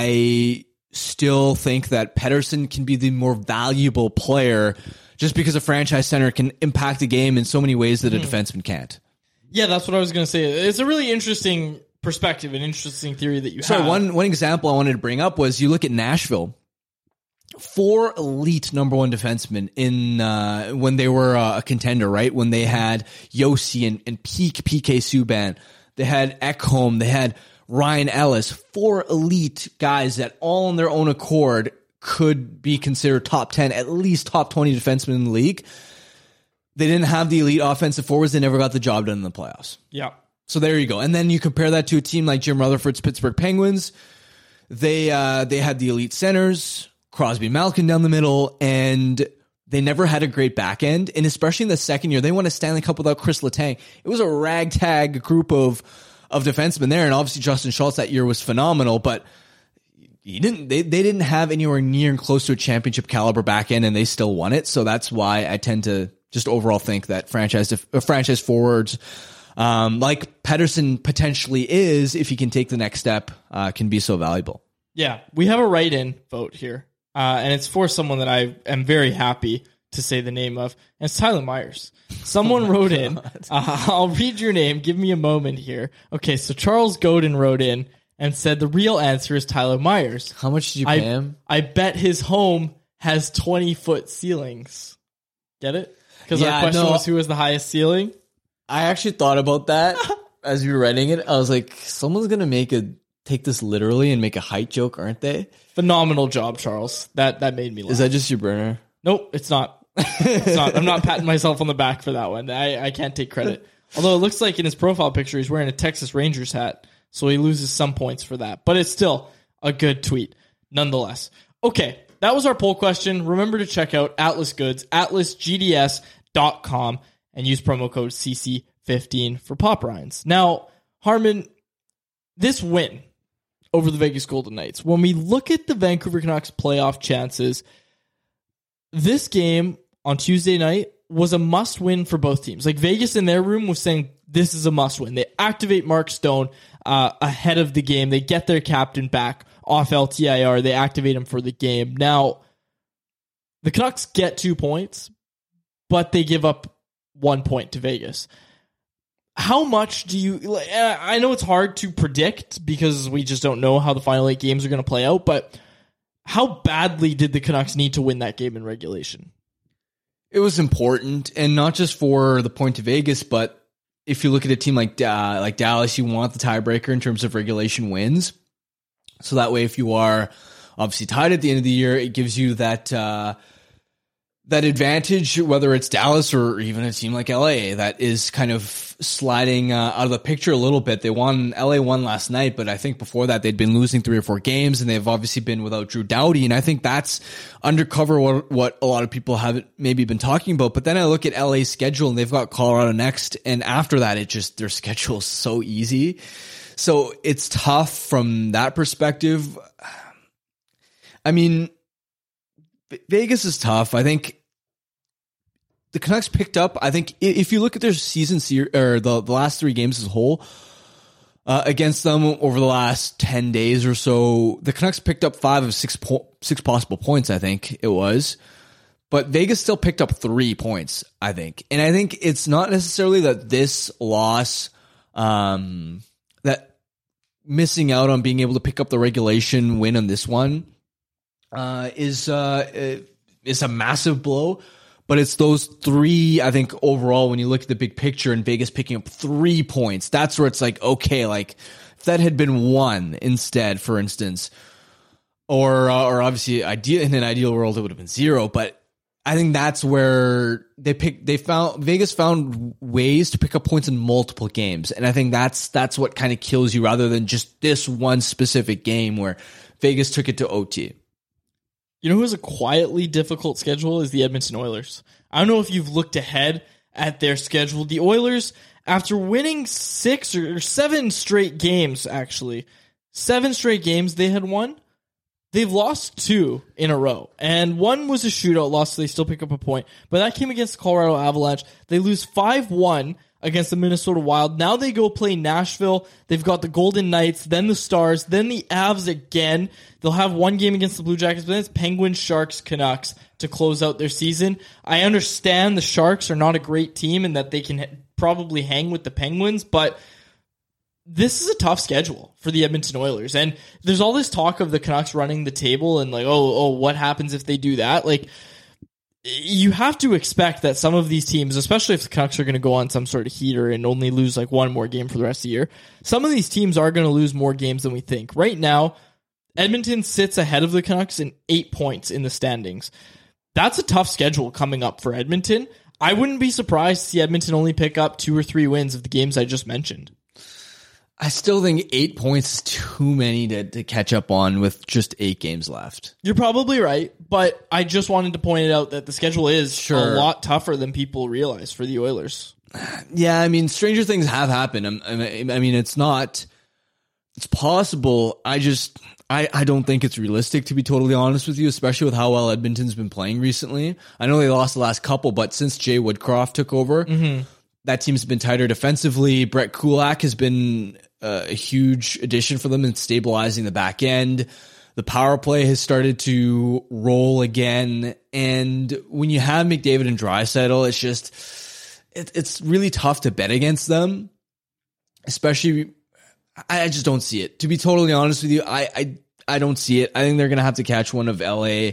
J: I still think that Pettersson can be the more valuable player just because a franchise center can impact the game in so many ways that a defenseman can't.
I: Yeah, that's what I was going to say. It's a really interesting perspective, an interesting theory that you
J: so
I: have.
J: So one, one example I wanted to bring up was you look at Nashville. Four elite number one defensemen in uh, when they were uh, a contender, right? When they had Yossi and, and peak P K Subban. They had Ekholm. They had Ryan Ellis, four elite guys that all on their own accord could be considered top ten, at least top twenty defensemen in the league. They didn't have the elite offensive forwards. They never got the job done in the playoffs.
I: Yeah.
J: So there you go. And then you compare that to a team like Jim Rutherford's Pittsburgh Penguins. They, uh, they had the elite centers, Crosby, Malkin down the middle, and they never had a great back end. And especially in the second year, they won a Stanley Cup without Chris Letang. It was a ragtag group of of defensemen there, and obviously Justin Schultz that year was phenomenal, but he didn't. They, they didn't have anywhere near and close to a championship caliber back end, and they still won it. So that's why I tend to just overall think that franchise uh, franchise forwards, um, like Pettersson potentially is, if he can take the next step, uh, can be so valuable.
I: Yeah, we have a write-in vote here, uh, and it's for someone that I am very happy to say the name of, and it's Tyler Myers. Someone oh wrote God. in. Uh, I'll read your name. Give me a moment here. Okay, so Charles Godin wrote in and said the real answer is Tyler Myers.
J: How much did you pay
I: I,
J: him?
I: I bet his home has twenty-foot ceilings. Get it? Because
J: yeah,
I: our question
J: no,
I: was who has the highest ceiling.
J: I actually thought about that as we were writing it. I was like, someone's going to make a take this literally and make a height joke, aren't they?
I: Phenomenal job, Charles. That that made me laugh.
J: Is that just your burner?
I: Nope, it's not. It's not. I'm not patting myself on the back for that one. I, I can't take credit. Although it looks like in his profile picture he's wearing a Texas Rangers hat, so he loses some points for that. But it's still a good tweet, nonetheless. Okay, that was our poll question. Remember to check out Atlas Goods, atlas g d s dot com, and use promo code C C fifteen for Pop Ryans. Now, Harman, this win over the Vegas Golden Knights, when we look at the Vancouver Canucks playoff chances, this game on Tuesday night was a must-win for both teams. Like, Vegas in their room was saying this is a must-win. They activate Mark Stone uh, ahead of the game. They get their captain back off L T I R. They activate him for the game. Now, the Canucks get two points, but they give up one point to Vegas. How much do you... I know it's hard to predict because we just don't know how the final eight games are going to play out, but how badly did the Canucks need to win that game in regulation?
J: It was important, and not just for the point to Vegas, but if you look at a team like uh, like Dallas, you want the tiebreaker in terms of regulation wins. So that way, if you are obviously tied at the end of the year, it gives you that uh, that advantage, whether it's Dallas or even a team like L A that is kind of sliding uh, out of the picture a little bit. They won, L A won last night, but I think before that they'd been losing three or four games, and they've obviously been without Drew Doughty, and I think that's undercover what, what a lot of people haven't maybe been talking about. But then I look at L A's schedule, and they've got Colorado next, and after that, it just, their schedule is so easy. So it's tough from that perspective. I mean, Vegas is tough. I think the Canucks picked up, I think if you look at their season ser- or the, the last three games as a whole, uh, against them over the last ten days or so, the Canucks picked up five of six, po- six possible points, I think it was. But Vegas still picked up three points, I think. And I think it's not necessarily that this loss, um, that missing out on being able to pick up the regulation win on this one, uh, is, uh, is a massive blow. But it's those three, I think, overall, when you look at the big picture and Vegas picking up three points, that's where it's like, okay, like if that had been one instead, for instance, or, uh, or obviously ideal, in an ideal world, it would have been zero. But I think that's where they picked, they found, Vegas found ways to pick up points in multiple games. And I think that's, that's what kind of kills you rather than just this one specific game where Vegas took it to O T.
I: You know who has a quietly difficult schedule is the Edmonton Oilers. I don't know if you've looked ahead at their schedule. The Oilers, after winning six or seven straight games, actually, seven straight games they had won, they've lost two in a row. And one was a shootout loss, so they still pick up a point. But that came against the Colorado Avalanche. They lose five one against the Minnesota Wild. Now they go play Nashville. They've got the Golden Knights, then the Stars, then the Avs again. They'll have one game against the Blue Jackets, but then it's Penguins, Sharks, Canucks to close out their season. I understand the Sharks are not a great team and that they can ha- probably hang with the Penguins, but this is a tough schedule for the Edmonton Oilers. And there's all this talk of the Canucks running the table and like, oh, oh, what happens if they do that? Like, you have to expect that some of these teams, especially if the Canucks are going to go on some sort of heater and only lose like one more game for the rest of the year, some of these teams are going to lose more games than we think. Right now, Edmonton sits ahead of the Canucks in eight points in the standings. That's a tough schedule coming up for Edmonton. I wouldn't be surprised to see Edmonton only pick up two or three wins of the games I just mentioned.
J: I still think eight points is too many to, to catch up on with just eight games left.
I: You're probably right, but I just wanted to point it out that the schedule is
J: Sure.
I: a lot tougher than people realize for the Oilers.
J: Yeah, I mean, stranger things have happened. I mean, it's not, it's possible. I just, I, I don't think it's realistic, to be totally honest with you, especially with how well Edmonton's been playing recently. I know they lost the last couple, but since Jay Woodcroft took over, mm-hmm. that team's been tighter defensively. Brett Kulak has been uh, a huge addition for them in stabilizing the back end. The power play has started to roll again. And when you have McDavid and Draisaitl, it's just, it, it's really tough to bet against them. Especially, I, I just don't see it. To be totally honest with you, I, I, I don't see it. I think they're going to have to catch one of L A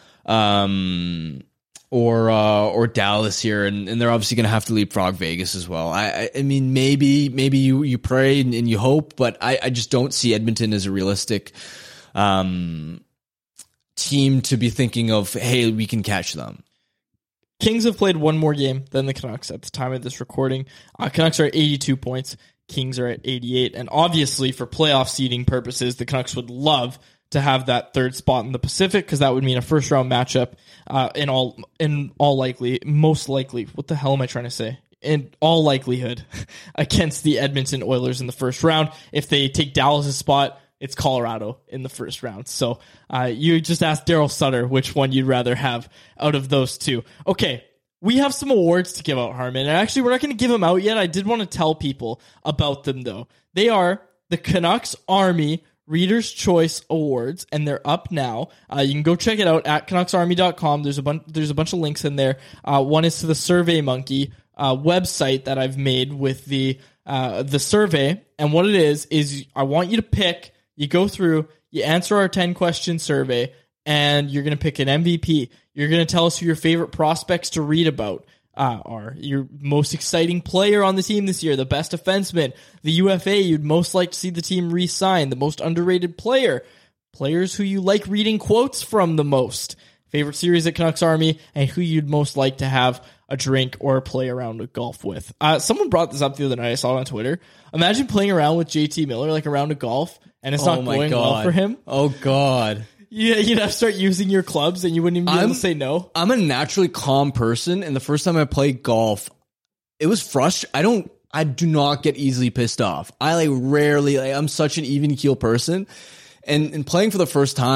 J: um, or uh, or Dallas here, and, and they're obviously going to have to leapfrog Vegas as well. I, I, I mean, maybe maybe you, you pray and, and you hope, but I, I just don't see Edmonton as a realistic um, team to be thinking of, hey, we can catch them.
I: Kings have played one more game than the Canucks at the time of this recording. Uh, Canucks are at eighty-two points. Kings are at eighty-eight. And obviously, for playoff seeding purposes, the Canucks would love to have that third spot in the Pacific, because that would mean a first round matchup uh, in all in all likely, most likely. What the hell am I trying to say? In all likelihood, against the Edmonton Oilers in the first round. If they take Dallas' spot, it's Colorado in the first round. So uh, you just asked Daryl Sutter which one you'd rather have out of those two. Okay, we have some awards to give out, Harman. And actually, we're not going to give them out yet. I did want to tell people about them, though. They are the Canucks Army Reader's Choice Awards, and they're up now. Uh, you can go check it out at Canucks Army dot com. There's a bunch. There's a bunch of links in there. Uh, one is to the Survey Monkey uh, website that I've made with the uh, the survey. And what it is is I want you to pick. You go through, you answer our ten question survey, and you're going to pick an M V P. You're going to tell us who your favorite prospects to read about uh, are. Your most exciting player on the team this year, the best defenseman, the U F A you'd most like to see the team re-sign, the most underrated player, players who you like reading quotes from the most, favorite series at Canucks Army, and who you'd most like to have a drink or play around with golf with. Uh, someone brought this up the other night. I saw it on Twitter. Imagine playing around with J T Miller, like a round of golf, and it's
J: oh
I: not
J: my
I: going
J: God.
I: well for him.
J: Oh, God.
I: Yeah, you'd have to start using your clubs, and you wouldn't even be
J: I'm,
I: able to say no.
J: I'm a naturally calm person, and the first time I played golf, it was frustrating. I don't, I do not get easily pissed off. I like rarely, like, I'm such an even keel person, and and playing for the first time,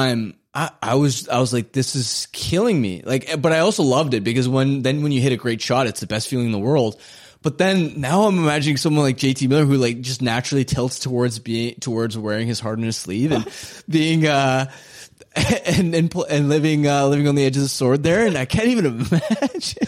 J: I, I was I was like, this is killing me. Like, but I also loved it because when then when you hit a great shot, it's the best feeling in the world. But then now I'm imagining someone like J T Miller who like just naturally tilts towards being towards wearing his heart on his sleeve and being uh and and and living uh, living on the edge of the sword there, and I can't even imagine.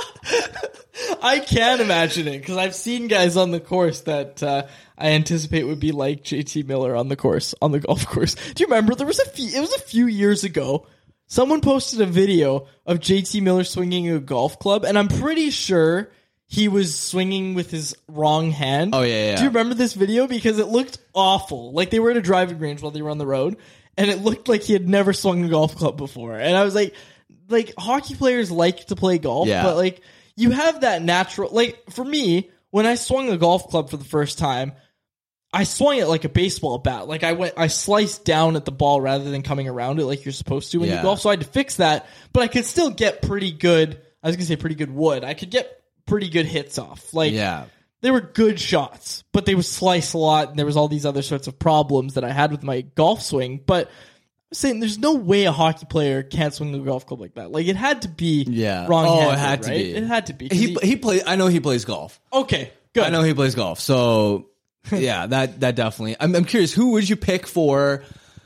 I: I can imagine it because I've seen guys on the course that uh, I anticipate would be like J T Miller on the course, on the golf course. Do you remember there was a few, it was a few years ago, someone posted a video of J T Miller swinging a golf club, and I'm pretty sure he was swinging with his wrong hand.
J: Oh, yeah, yeah.
I: Do you remember this video? Because it looked awful. Like they were at a driving range while they were on the road, and it looked like he had never swung a golf club before. And I was like, like hockey players like to play golf,
J: yeah.
I: but like, you have that natural, like, for me, when I swung a golf club for the first time, I swung it like a baseball bat. Like, I went, I sliced down at the ball rather than coming around it like you're supposed to when
J: yeah.
I: you golf, so I had to fix that, but I could still get pretty good, I was gonna say pretty good wood, I could get pretty good hits off. Like,
J: yeah.
I: they were good shots, but they would slice a lot, and there was all these other sorts of problems that I had with my golf swing, but saying there's no way a hockey player can't swing a golf club like that. Like it had to be
J: yeah.
I: wrong.
J: Oh, it had to
I: right?
J: be.
I: It had to be.
J: He
I: he,
J: he plays. I know he plays golf.
I: Okay, good.
J: I know he plays golf. So yeah, that that definitely. I'm I'm curious. Who would you pick for?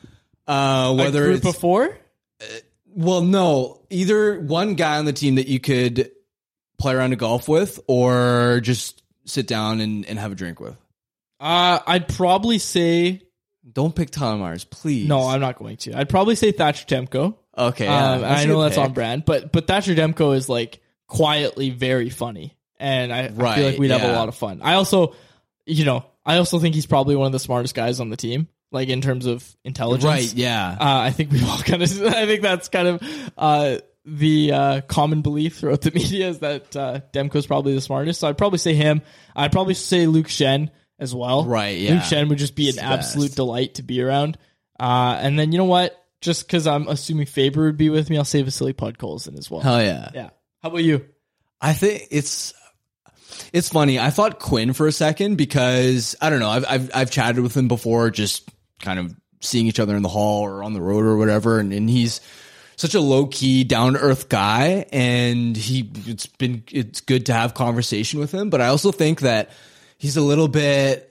J: Uh, whether
I: a group
J: it's
I: of four?
J: Uh, well, no, either one guy on the team that you could play around a golf with, or just sit down and, and have a drink with.
I: Uh, I'd probably say.
J: Don't pick Tyler Myers, please.
I: No, I'm not going to. I'd probably say Thatcher Demko.
J: Okay, yeah,
I: um, I know that's
J: pick.
I: on brand, but but Thatcher Demko is like quietly very funny, and I,
J: right,
I: I feel like we'd
J: yeah.
I: have a lot of fun. I also, you know, I also think he's probably one of the smartest guys on the team, like in terms of intelligence.
J: Right? Yeah.
I: Uh, I think we all kind of. I think that's kind of uh, the uh, common belief throughout the media is that uh, Demko's probably the smartest. So I'd probably say him. I'd probably say Luke Shen as well.
J: Right, yeah.
I: Luke Shen would just be
J: It's
I: an
J: the
I: absolute
J: best.
I: delight to be around. Uh, and then, you know what? Just because I'm assuming Faber would be with me, I'll say Vasily Podkolzin as well.
J: Hell yeah.
I: Yeah. How about you?
J: I think it's it's funny. I thought Quinn for a second because I don't know. I've I've I've chatted with him before, just kind of seeing each other in the hall or on the road or whatever, and, and he's such a low key, down to earth guy, and he it's been it's good to have conversation with him. But I also think that he's a little bit.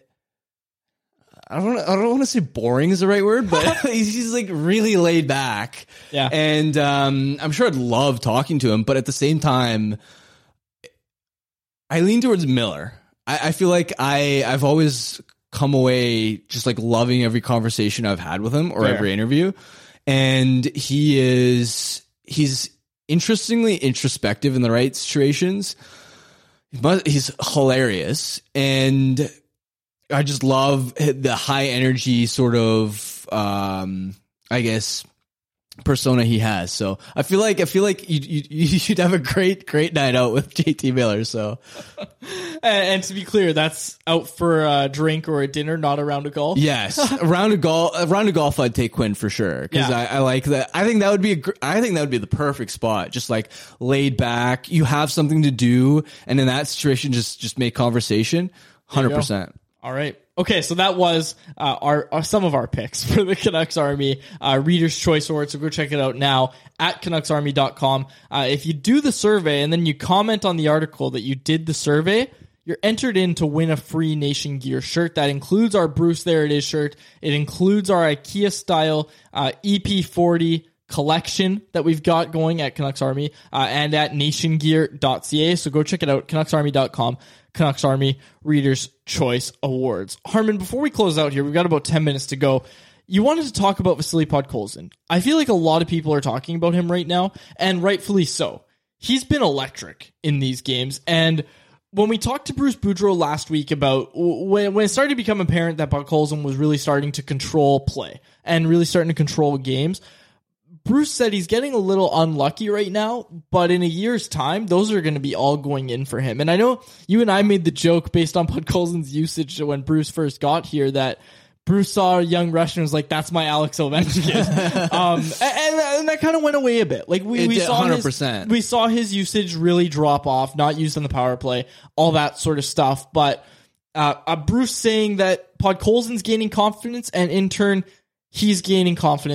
J: I don't. I don't want to say boring is the right word, but he's, he's like really laid back.
I: Yeah,
J: and um, I'm sure I'd love talking to him, but at the same time, I lean towards Miller. I, I feel like I I've always come away just like loving every conversation I've had with him or
I: Fair.
J: every interview, and he is he's interestingly introspective in the right situations. He's hilarious, and I just love the high energy sort of, um, I guess, persona he has. So I feel like I feel like you you you should have a great great night out with J T Miller. So,
I: and, and to be clear, that's out for a drink or a dinner, not a round of golf.
J: yes, a round of golf, a round of golf, I'd take Quinn for sure because
I: Yeah.
J: I, I like that. I think that would be a gr- I think that would be the perfect spot. Just like laid back, you have something to do, and in that situation, just just make conversation. Hundred percent.
I: All right. Okay, so that was uh, our, our some of our picks for the Canucks Army uh, Reader's Choice Award. So go check it out now at Canucks Army dot com. Uh, if you do the survey and then you comment on the article that you did the survey, you're entered in to win a free Nation Gear shirt. That includes our Bruce There It Is shirt. It includes our IKEA style uh, E P forty collection that we've got going at Canucks Army uh, and at nation gear dot c a. So go check it out, Canucks Army dot com. Canucks Army Reader's Choice Awards. Harman, before we close out here, we've got about ten minutes to go. You wanted to talk about Vasily Podkolzin. I feel like a lot of people are talking about him right now, and rightfully so. He's been electric in these games, and when we talked to Bruce Boudreau last week about when, when it started to become apparent that Podkolzin was really starting to control play and really starting to control games, Bruce said he's getting a little unlucky right now, but in a year's time, those are going to be all going in for him. And I know you and I made the joke based on Podkolzin's usage when Bruce first got here that Bruce saw a young Russian and was like, that's my Alex Ovechkin. um, and, and that kind of went away a bit. Like we,
J: It
I: we
J: did,
I: saw
J: one hundred
I: his,
J: percent.
I: we saw his usage really drop off, not used on the power play, all that sort of stuff. But uh, uh, Bruce saying that Podkolzin's gaining confidence, and in turn, he's gaining confidence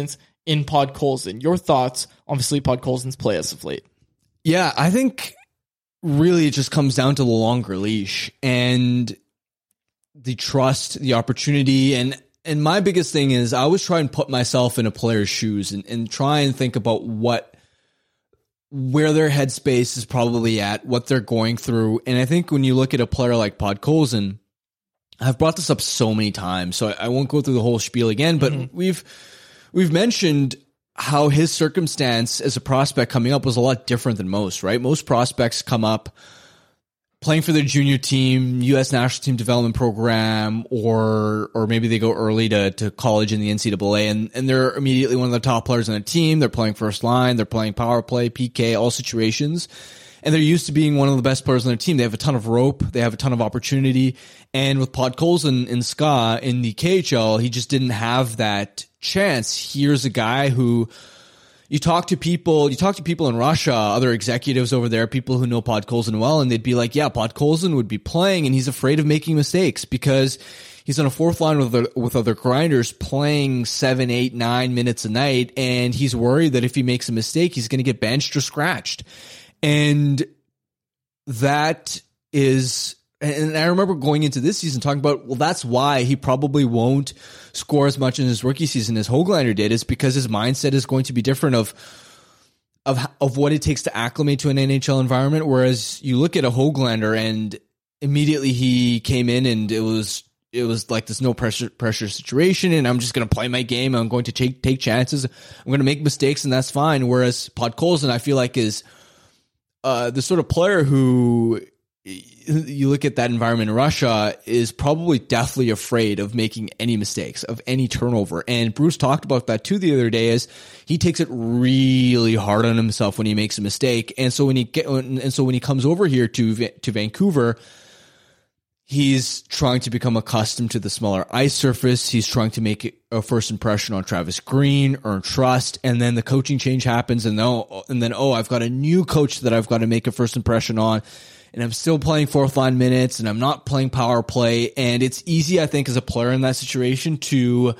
I: in Podkolzin. Your thoughts on Vasily Podkolzin's play as of late?
J: Yeah, I think really it just comes down to the longer leash and the trust, the opportunity. And, and my biggest thing is I always try and put myself in a player's shoes and, and try and think about what, where their headspace is probably at, what they're going through. And I think when you look at a player like Podkolzin, I've brought this up so many times, so I, I won't go through the whole spiel again, but mm-hmm. we've, we've mentioned how his circumstance as a prospect coming up was a lot different than most, right? Most prospects come up playing for their junior team, U S national team development program, or or maybe they go early to, to college in the N C double A, and, and they're immediately one of the top players on the team. They're playing first line, they're playing power play, P K, all situations. And they're used to being one of the best players on their team. They have a ton of rope. They have a ton of opportunity. And with Podkolzin in S K A in the K H L, he just didn't have that chance. Here's a guy who you talk to people, you talk to people in Russia, other executives over there, people who know Podkolzin well, and they'd be like, yeah, Podkolzin would be playing and he's afraid of making mistakes because he's on a fourth line with other, with other grinders playing seven, eight, nine minutes a night. And he's worried that if he makes a mistake, he's going to get benched or scratched. And that is, and I remember going into this season talking about, well, that's why he probably won't score as much in his rookie season as Höglander did, is because his mindset is going to be different of, of, of what it takes to acclimate to an N H L environment. Whereas you look at a Höglander and immediately he came in and it was, it was like this no pressure, pressure situation. And I'm just going to play my game. I'm going to take, take chances. I'm going to make mistakes and that's fine. Whereas Podkolzin, I feel like is, uh, the sort of player who, you look at that environment in Russia, is probably deathly afraid of making any mistakes, of any turnover. And Bruce talked about that too the other day, is he takes it really hard on himself when he makes a mistake. And so when he get, and so when he comes over here to, to Vancouver, he's trying to become accustomed to the smaller ice surface. He's trying to make a first impression on Travis Green, earn trust, and then the coaching change happens, and oh, and then, oh, I've got a new coach that I've got to make a first impression on. And I'm still playing fourth line minutes and I'm not playing power play. And it's easy, I think, as a player in that situation to,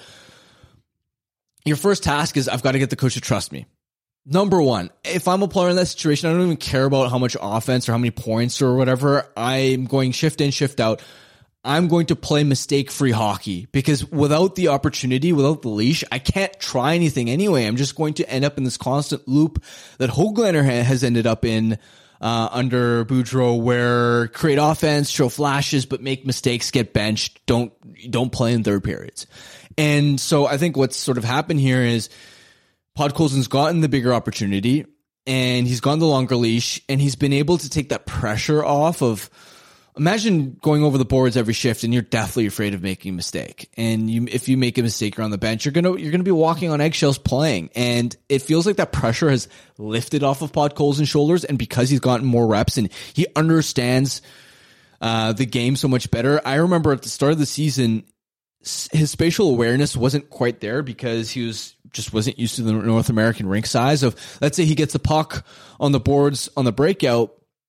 J: your first task is I've got to get the coach to trust me. Number one, if I'm a player in that situation, I don't even care about how much offense or how many points or whatever. I'm going shift in, shift out. I'm going to play mistake-free hockey because without the opportunity, without the leash, I can't try anything anyway. I'm just going to end up in this constant loop that Höglander has ended up in Uh, under Boudreau, where create offense, show flashes, but make mistakes, get benched, don't don't play in third periods. And so I think what's sort of happened here is Podkolzin's gotten the bigger opportunity, and he's gotten the longer leash, and he's been able to take that pressure off of, imagine going over the boards every shift and you're deathly afraid of making a mistake. And you, if you make a mistake you're on the bench, you're going to, you're going to be walking on eggshells playing. And it feels like that pressure has lifted off of Podkolzin's shoulders. And because he's gotten more reps and he understands, uh, the game so much better. I remember at the start of the season, his spatial awareness wasn't quite there because he was just wasn't used to the North American rink size of, let's say he gets the puck on the boards on the breakout.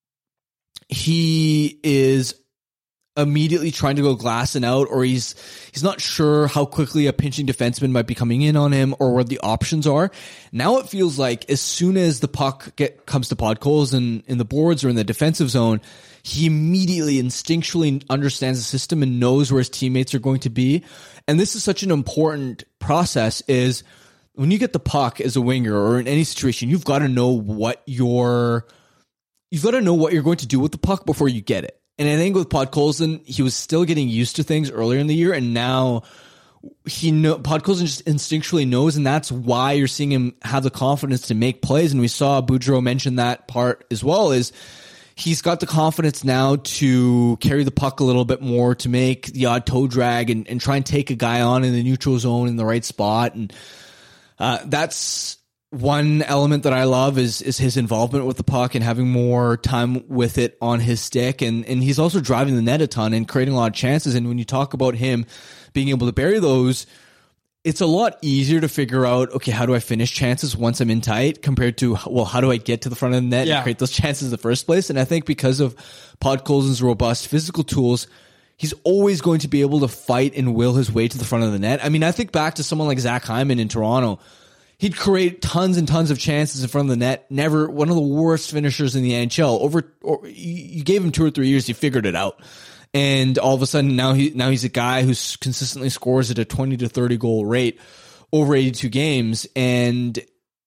J: He is immediately trying to go glass and out, or he's he's not sure how quickly a pinching defenseman might be coming in on him or what the options are. Now it feels like as soon as the puck get, comes to Podkolzin in the boards or in the defensive zone, he immediately instinctually understands the system and knows where his teammates are going to be. And this is such an important process, is when you get the puck as a winger or in any situation, you've got to know what your You've got to know what you're going to do with the puck before you get it. And I think with Podkolzin, he was still getting used to things earlier in the year, and now he know Podkolzin just instinctually knows, and that's why you're seeing him have the confidence to make plays. And we saw Boudreau mention that part as well, is he's got the confidence now to carry the puck a little bit more, to make the odd toe drag and, and try and take a guy on in the neutral zone in the right spot. And uh, that's one element that I love is is his involvement with the puck and having more time with it on his stick. And, and he's also driving the net a ton and creating a lot of chances. And when you talk about him being able to bury those, it's a lot easier to figure out, okay, how do I finish chances once I'm in tight compared to, well, how do I get to the front of the net yeah. and create those chances in the first place? And I think because of Podkolzin's robust physical tools, he's always going to be able to fight and will his way to the front of the net. I mean, I think back to someone like Zach Hyman in Toronto. he'd create tons and tons of chances in front of the net. Never one of the worst finishers in the N H L. Over, or you gave him two or three years, he figured it out. And all of a sudden now he now he's a guy who consistently scores at a twenty to thirty goal rate over eighty-two games. And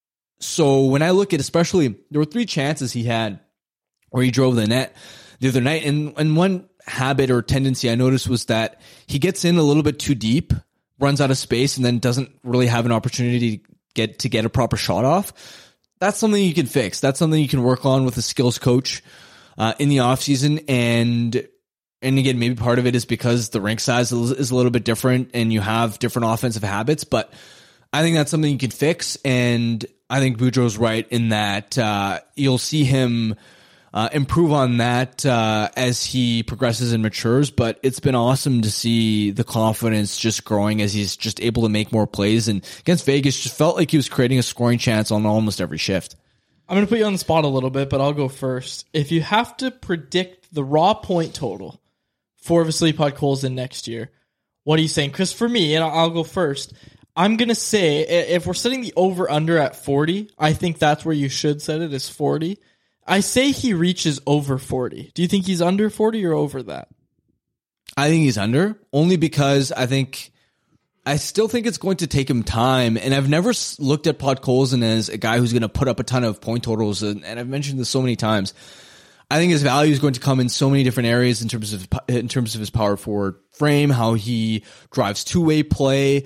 J: so when I look at, especially, there were three chances he had where he drove the net the other night. And, and one habit or tendency I noticed was that he gets in a little bit too deep, runs out of space, and then doesn't really have an opportunity to get to get a proper shot off. That's something you can fix. That's something you can work on with a skills coach uh, in the offseason. And And again, maybe part of it is because the rink size is a little bit different and you have different offensive habits, but I think that's something you can fix. And I think Boudreau's right in that uh, you'll see him uh, improve on that uh, as he progresses and matures. But it's been awesome to see the confidence just growing as he's just able to make more plays. And against Vegas, just felt like he was creating a scoring chance on almost every shift.
I: I'm going to put you on the spot a little bit, but I'll go first. If you have to predict the raw point total for Vasily Podkolzin next year, what are you saying? Because for me, and I'll go first, I'm going to say if we're setting the over-under at forty, I think that's where you should set it, is forty. I say he reaches over forty. Do you think he's under forty or over that?
J: I think he's under, only because I think I still think it's going to take him time. And I've never looked at Podkolzin as a guy who's going to put up a ton of point totals. And, and I've mentioned this so many times. I think his value is going to come in so many different areas in terms of in terms of his power forward frame, how he drives two-way play,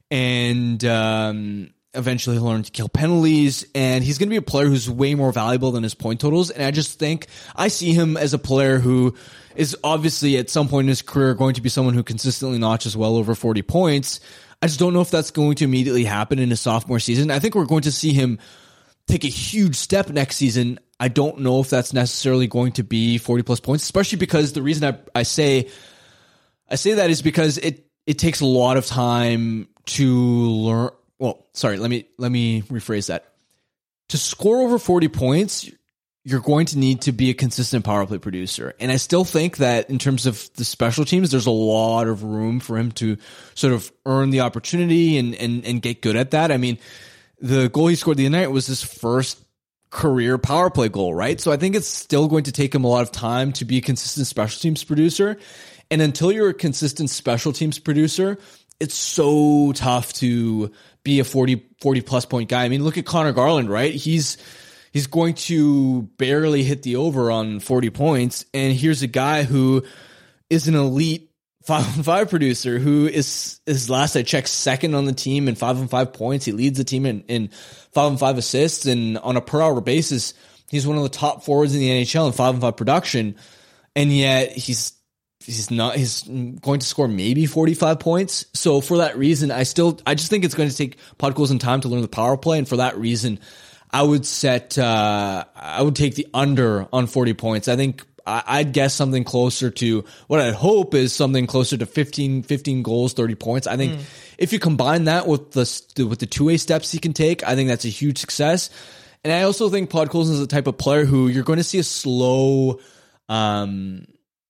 J: and um, eventually he'll learn to kill penalties. And he's going to be a player who's way more valuable than his point totals. And I just think I see him as a player who is obviously at some point in his career going to be someone who consistently notches well over forty points. I just don't know if that's going to immediately happen in his sophomore season. I think we're going to see him take a huge step next season. I don't know if that's necessarily going to be forty plus points, especially because the reason I, I say I say that is because it it takes a lot of time to learn. Well, sorry, let me let me rephrase that. To score over forty points, you're going to need to be a consistent power play producer. And I still think that in terms of the special teams, there's a lot of room for him to sort of earn the opportunity and and, and get good at that. I mean, the goal he scored the other night was his first career power play goal, right? So I think it's still going to take him a lot of time to be a consistent special teams producer. And until you're a consistent special teams producer, it's so tough to be a forty, forty plus point guy. I mean, look at Connor Garland, right? He's, he's going to barely hit the over on forty points. And here's a guy who is an elite five on five producer who is, is last I checked, second on the team in five on five points. He leads the team in, in five on five assists, and on a per hour basis, he's one of the top forwards in the N H L in five on five production. And yet he's, he's not, he's going to score maybe forty-five points. So for that reason, I still, I just think it's going to take Podkolzin time to learn the power play. And for that reason, I would set, uh, I would take the under on forty points. I think I'd guess something closer to what I'd hope is something closer to fifteen, fifteen goals, thirty points. I think mm. if you combine that with the with the two-way steps he can take, I think that's a huge success. And I also think Podkolzin is the type of player who you're going to see a slow, um,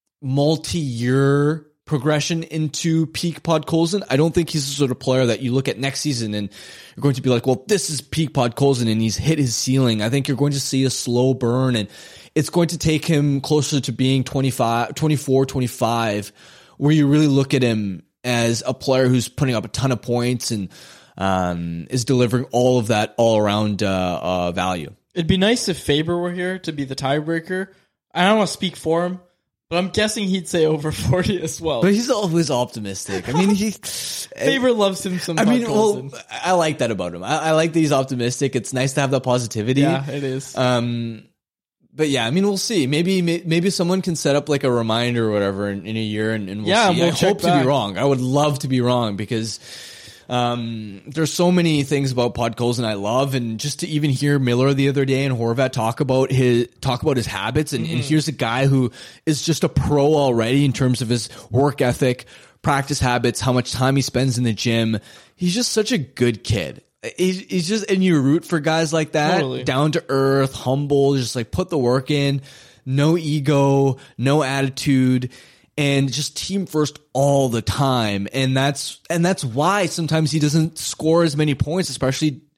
J: multi-year progression into peak Podkolzin. I don't think he's the sort of player that you look at next season and you're going to be like, well, this is peak Podkolzin and he's hit his ceiling. I think you're going to see a slow burn, and it's going to take him closer to being twenty-five, twenty-four, twenty-five, where you really look at him as a player who's putting up a ton of points and um, is delivering all of that all-around uh, uh, value.
I: It'd be nice if Faber were here to be the tiebreaker. I don't want to speak for him, but I'm guessing he'd say over forty as well.
J: But he's always optimistic. I mean, he
I: Faber loves him some.
J: I mean, well, I like that about him. I, I like that he's optimistic. It's nice to have that positivity.
I: Yeah, it is.
J: Um, But yeah, I mean, we'll see. Maybe maybe someone can set up like a reminder or whatever in, in a year, and, and we'll
I: yeah,
J: see.
I: We'll
J: I hope
I: back.
J: to be wrong. I would love to be wrong because um, there's so many things about Podkolzin I love, and just to even hear Miller the other day and Horvat talk about his talk about his habits, and, mm-hmm. and here's a guy who is just a pro already in terms of his work ethic, practice habits, how much time he spends in the gym. He's just such a good kid. He's, he's just, and you root for guys like that,
I: totally.
J: Down to earth, humble, just like put the work in, no ego, no attitude, and just team first all the time. And that's, and that's why sometimes he doesn't score as many points, especially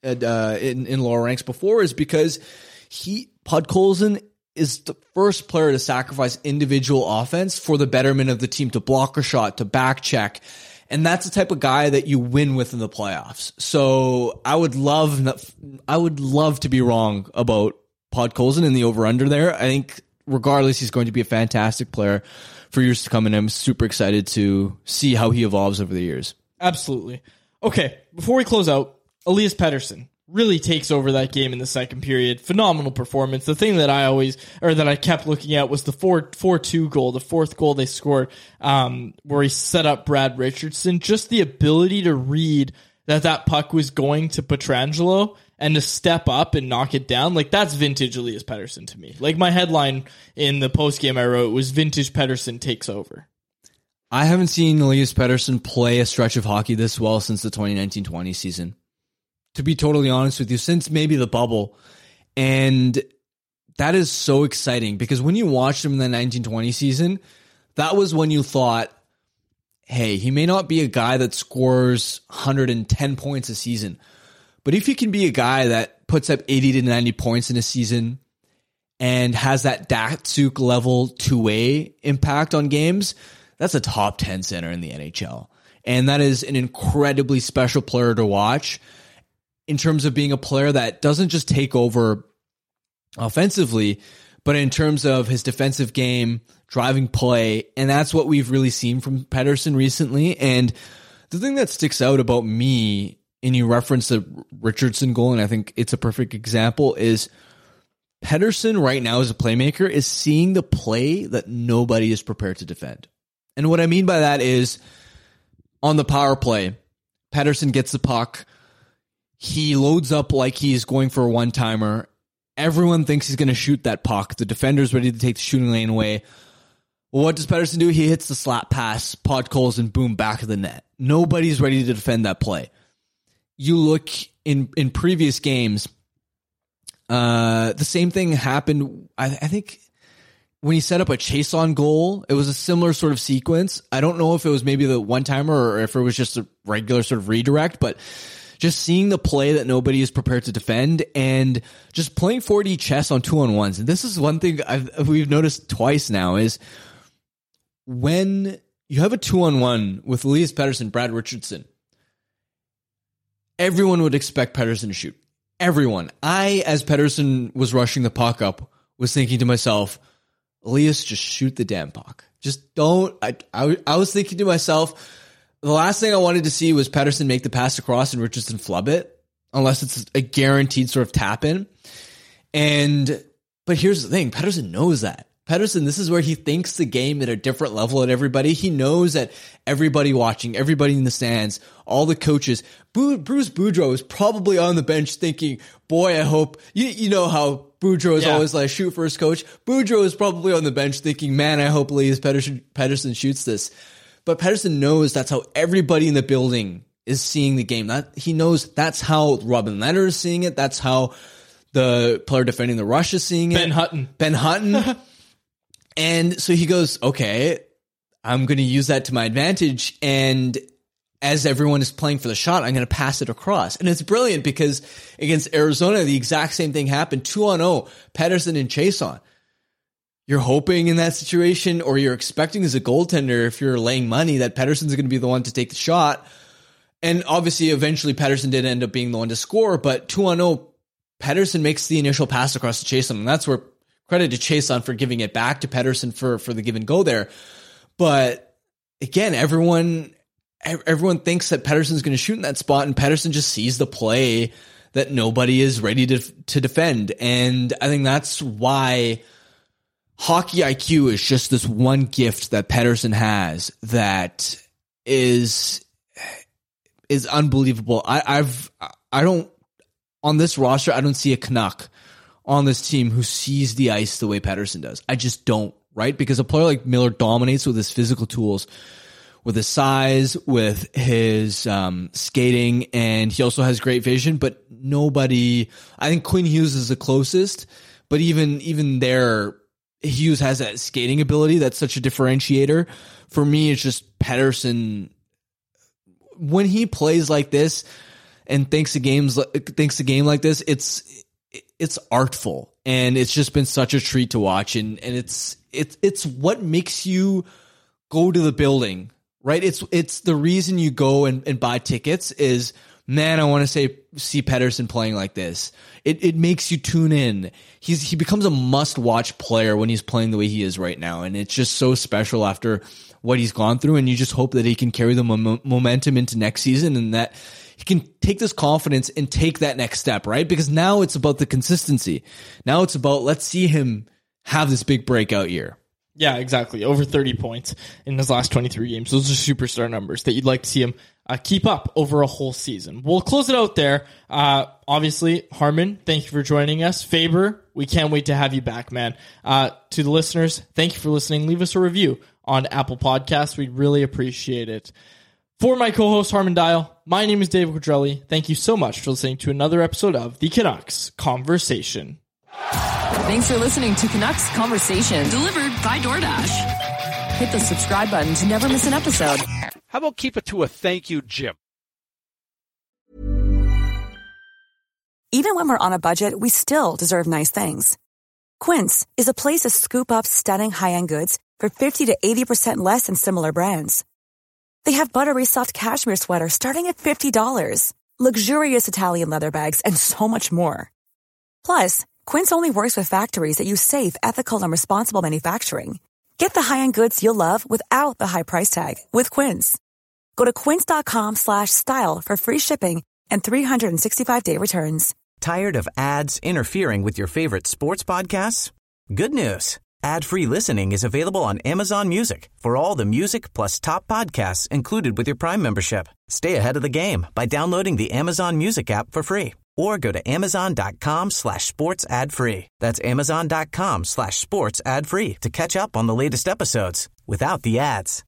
J: uh, in, in lower ranks before is because he Podkolzin is the first player to sacrifice individual offense for the betterment of the team, to block a shot, to back check. And that's the type of guy that you win with in the playoffs. So I would love, I would love to be wrong about Podkolzin in the over-under there. I think regardless, he's going to be a fantastic player for years to come, and I'm super excited to see how he evolves over the years.
I: Absolutely. Okay, before we close out, Elias Pettersson really takes over that game in the second period. Phenomenal performance. The thing that I always, or that I kept looking at was the four two goal, the fourth goal they scored, um, where he set up Brad Richardson. Just the ability to read that that puck was going to Pietrangelo and to step up and knock it down. Like, that's vintage Elias Pettersson to me. Like, my headline in the postgame I wrote was vintage Pettersson takes over.
J: I haven't seen Elias Pettersson play a stretch of hockey this well since the twenty nineteen twenty season. To be totally honest with you, since maybe the bubble. And that is so exciting because when you watched him in the nineteen twenty season, that was when you thought, hey, he may not be a guy that scores one hundred ten points a season, but if he can be a guy that puts up eighty to ninety points in a season and has that Datsuk level two-way impact on games, that's a top ten center in the N H L. And that is an incredibly special player to watch in terms of being a player that doesn't just take over offensively, but in terms of his defensive game, driving play. And that's what we've really seen from Pettersson recently. And the thing that sticks out about me, and you reference the Richardson goal, and I think it's a perfect example, is Pettersson right now as a playmaker is seeing the play that nobody is prepared to defend. And what I mean by that is on the power play, Pettersson gets the puck. He loads up like he's going for a one-timer. Everyone thinks he's going to shoot that puck. The defender's ready to take the shooting lane away. Well, what does Pettersson do? He hits the slap pass, Podkolzin, boom, back of the net. Nobody's ready to defend that play. You look in, in previous games, uh, the same thing happened, I, I think, when he set up a chase-on goal. It was a similar sort of sequence. I don't know if it was maybe the one-timer or if it was just a regular sort of redirect, but just seeing the play that nobody is prepared to defend and just playing four D chess on two-on-ones. And this is one thing I've, we've noticed twice now is when you have a two-on-one with Elias Pettersson, Brad Richardson, everyone would expect Pettersson to shoot. Everyone. I, as Pettersson was rushing the puck up, was thinking to myself, Elias, just shoot the damn puck. Just don't. I, I, I was thinking to myself, the last thing I wanted to see was Pettersson make the pass across and Richardson flub it, unless it's a guaranteed sort of tap in. And, but here's the thing, Pettersson knows that. Pettersson, this is where he thinks the game at a different level at everybody. He knows that everybody watching, everybody in the stands, all the coaches, Bruce Boudreau is probably on the bench thinking, boy, I hope, you, you know how Boudreau is yeah. always like shoot first coach. Boudreau is probably on the bench thinking, man, I hope Elias Pettersson, Pettersson shoots this. But Pettersson knows that's how everybody in the building is seeing the game. That he knows that's how Robin Lehner is seeing it. That's how the player defending the rush is seeing it.
I: Ben Hutton.
J: Ben Hutton. And so he goes, okay, I'm going to use that to my advantage. And as everyone is playing for the shot, I'm going to pass it across. And it's brilliant because against Arizona, the exact same thing happened. Two on oh, Pettersson and Chason. You're hoping in that situation, or you're expecting as a goaltender, if you're laying money, that Pettersson's going to be the one to take the shot. And obviously, eventually, Pettersson did end up being the one to score. But two on oh, Pettersson makes the initial pass across to Chason. And that's where credit to Chason for giving it back to Pettersson for, for the give and go there. But again, everyone everyone thinks that Pettersson's going to shoot in that spot, and Pettersson just sees the play that nobody is ready to to defend. And I think that's why hockey I Q is just this one gift that Pettersson has that is is unbelievable. I, I've I don't on this roster I don't see a Canuck on this team who sees the ice the way Pettersson does. I just don't, right? Because a player like Miller dominates with his physical tools, with his size, with his um, skating, and he also has great vision, but nobody, I think Quinn Hughes is the closest, but even, even there, Hughes has that skating ability that's such a differentiator. For me, it's just Pettersson, when he plays like this, and thinks a game's thinks a game like this, it's it's artful, and it's just been such a treat to watch, and and it's it's it's what makes you go to the building, right? It's it's the reason you go and, and buy tickets is, man, I want to say see Pettersson playing like this. It it makes you tune in. He's he becomes a must watch player when he's playing the way he is right now, and it's just so special after what he's gone through. And you just hope that he can carry the mom- momentum into next season, and that he can take this confidence and take that next step, right? Because now it's about the consistency. Now it's about, let's see him have this big breakout year.
I: Yeah, exactly. Over thirty points in his last twenty-three games. Those are superstar numbers that you'd like to see him uh, keep up over a whole season. We'll close it out there. Uh, obviously, Harman, thank you for joining us. Faber, we can't wait to have you back, man. Uh, to the listeners, thank you for listening. Leave us a review on Apple Podcasts. We'd really appreciate it. For my co-host, Harman Dial, my name is David Quadrelli. Thank you so much for listening to another episode of the Canucks Conversation.
L: Thanks for listening to Canucks Conversation, delivered by DoorDash. Hit the subscribe button to never miss an episode.
M: How about keep it to a thank you, Jim?
N: Even when we're on a budget, we still deserve nice things. Quince is a place to scoop up stunning high-end goods for fifty to eighty percent less than similar brands. They have buttery soft cashmere sweaters starting at fifty dollars, luxurious Italian leather bags, and so much more. Plus, Quince only works with factories that use safe, ethical, and responsible manufacturing. Get the high-end goods you'll love without the high price tag with Quince. Go to quince.com slash style for free shipping and three sixty-five day returns.
D: Tired of ads interfering with your favorite sports podcasts? Good news. Ad-free listening is available on Amazon Music for all the music plus top podcasts included with your Prime membership. Stay ahead of the game by downloading the Amazon Music app for free or go to amazon.com slash sports ad free. That's amazon.com slash sports ad free to catch up on the latest episodes without the ads.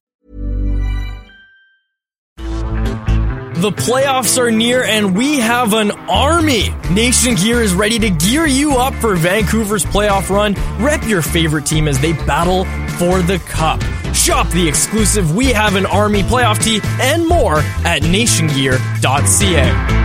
O: The playoffs are near and we have an army. Nation Gear is ready to gear you up for Vancouver's playoff run. Rep your favorite team as they battle for the cup. Shop the exclusive We Have an Army playoff tee and more at nation gear dot c a.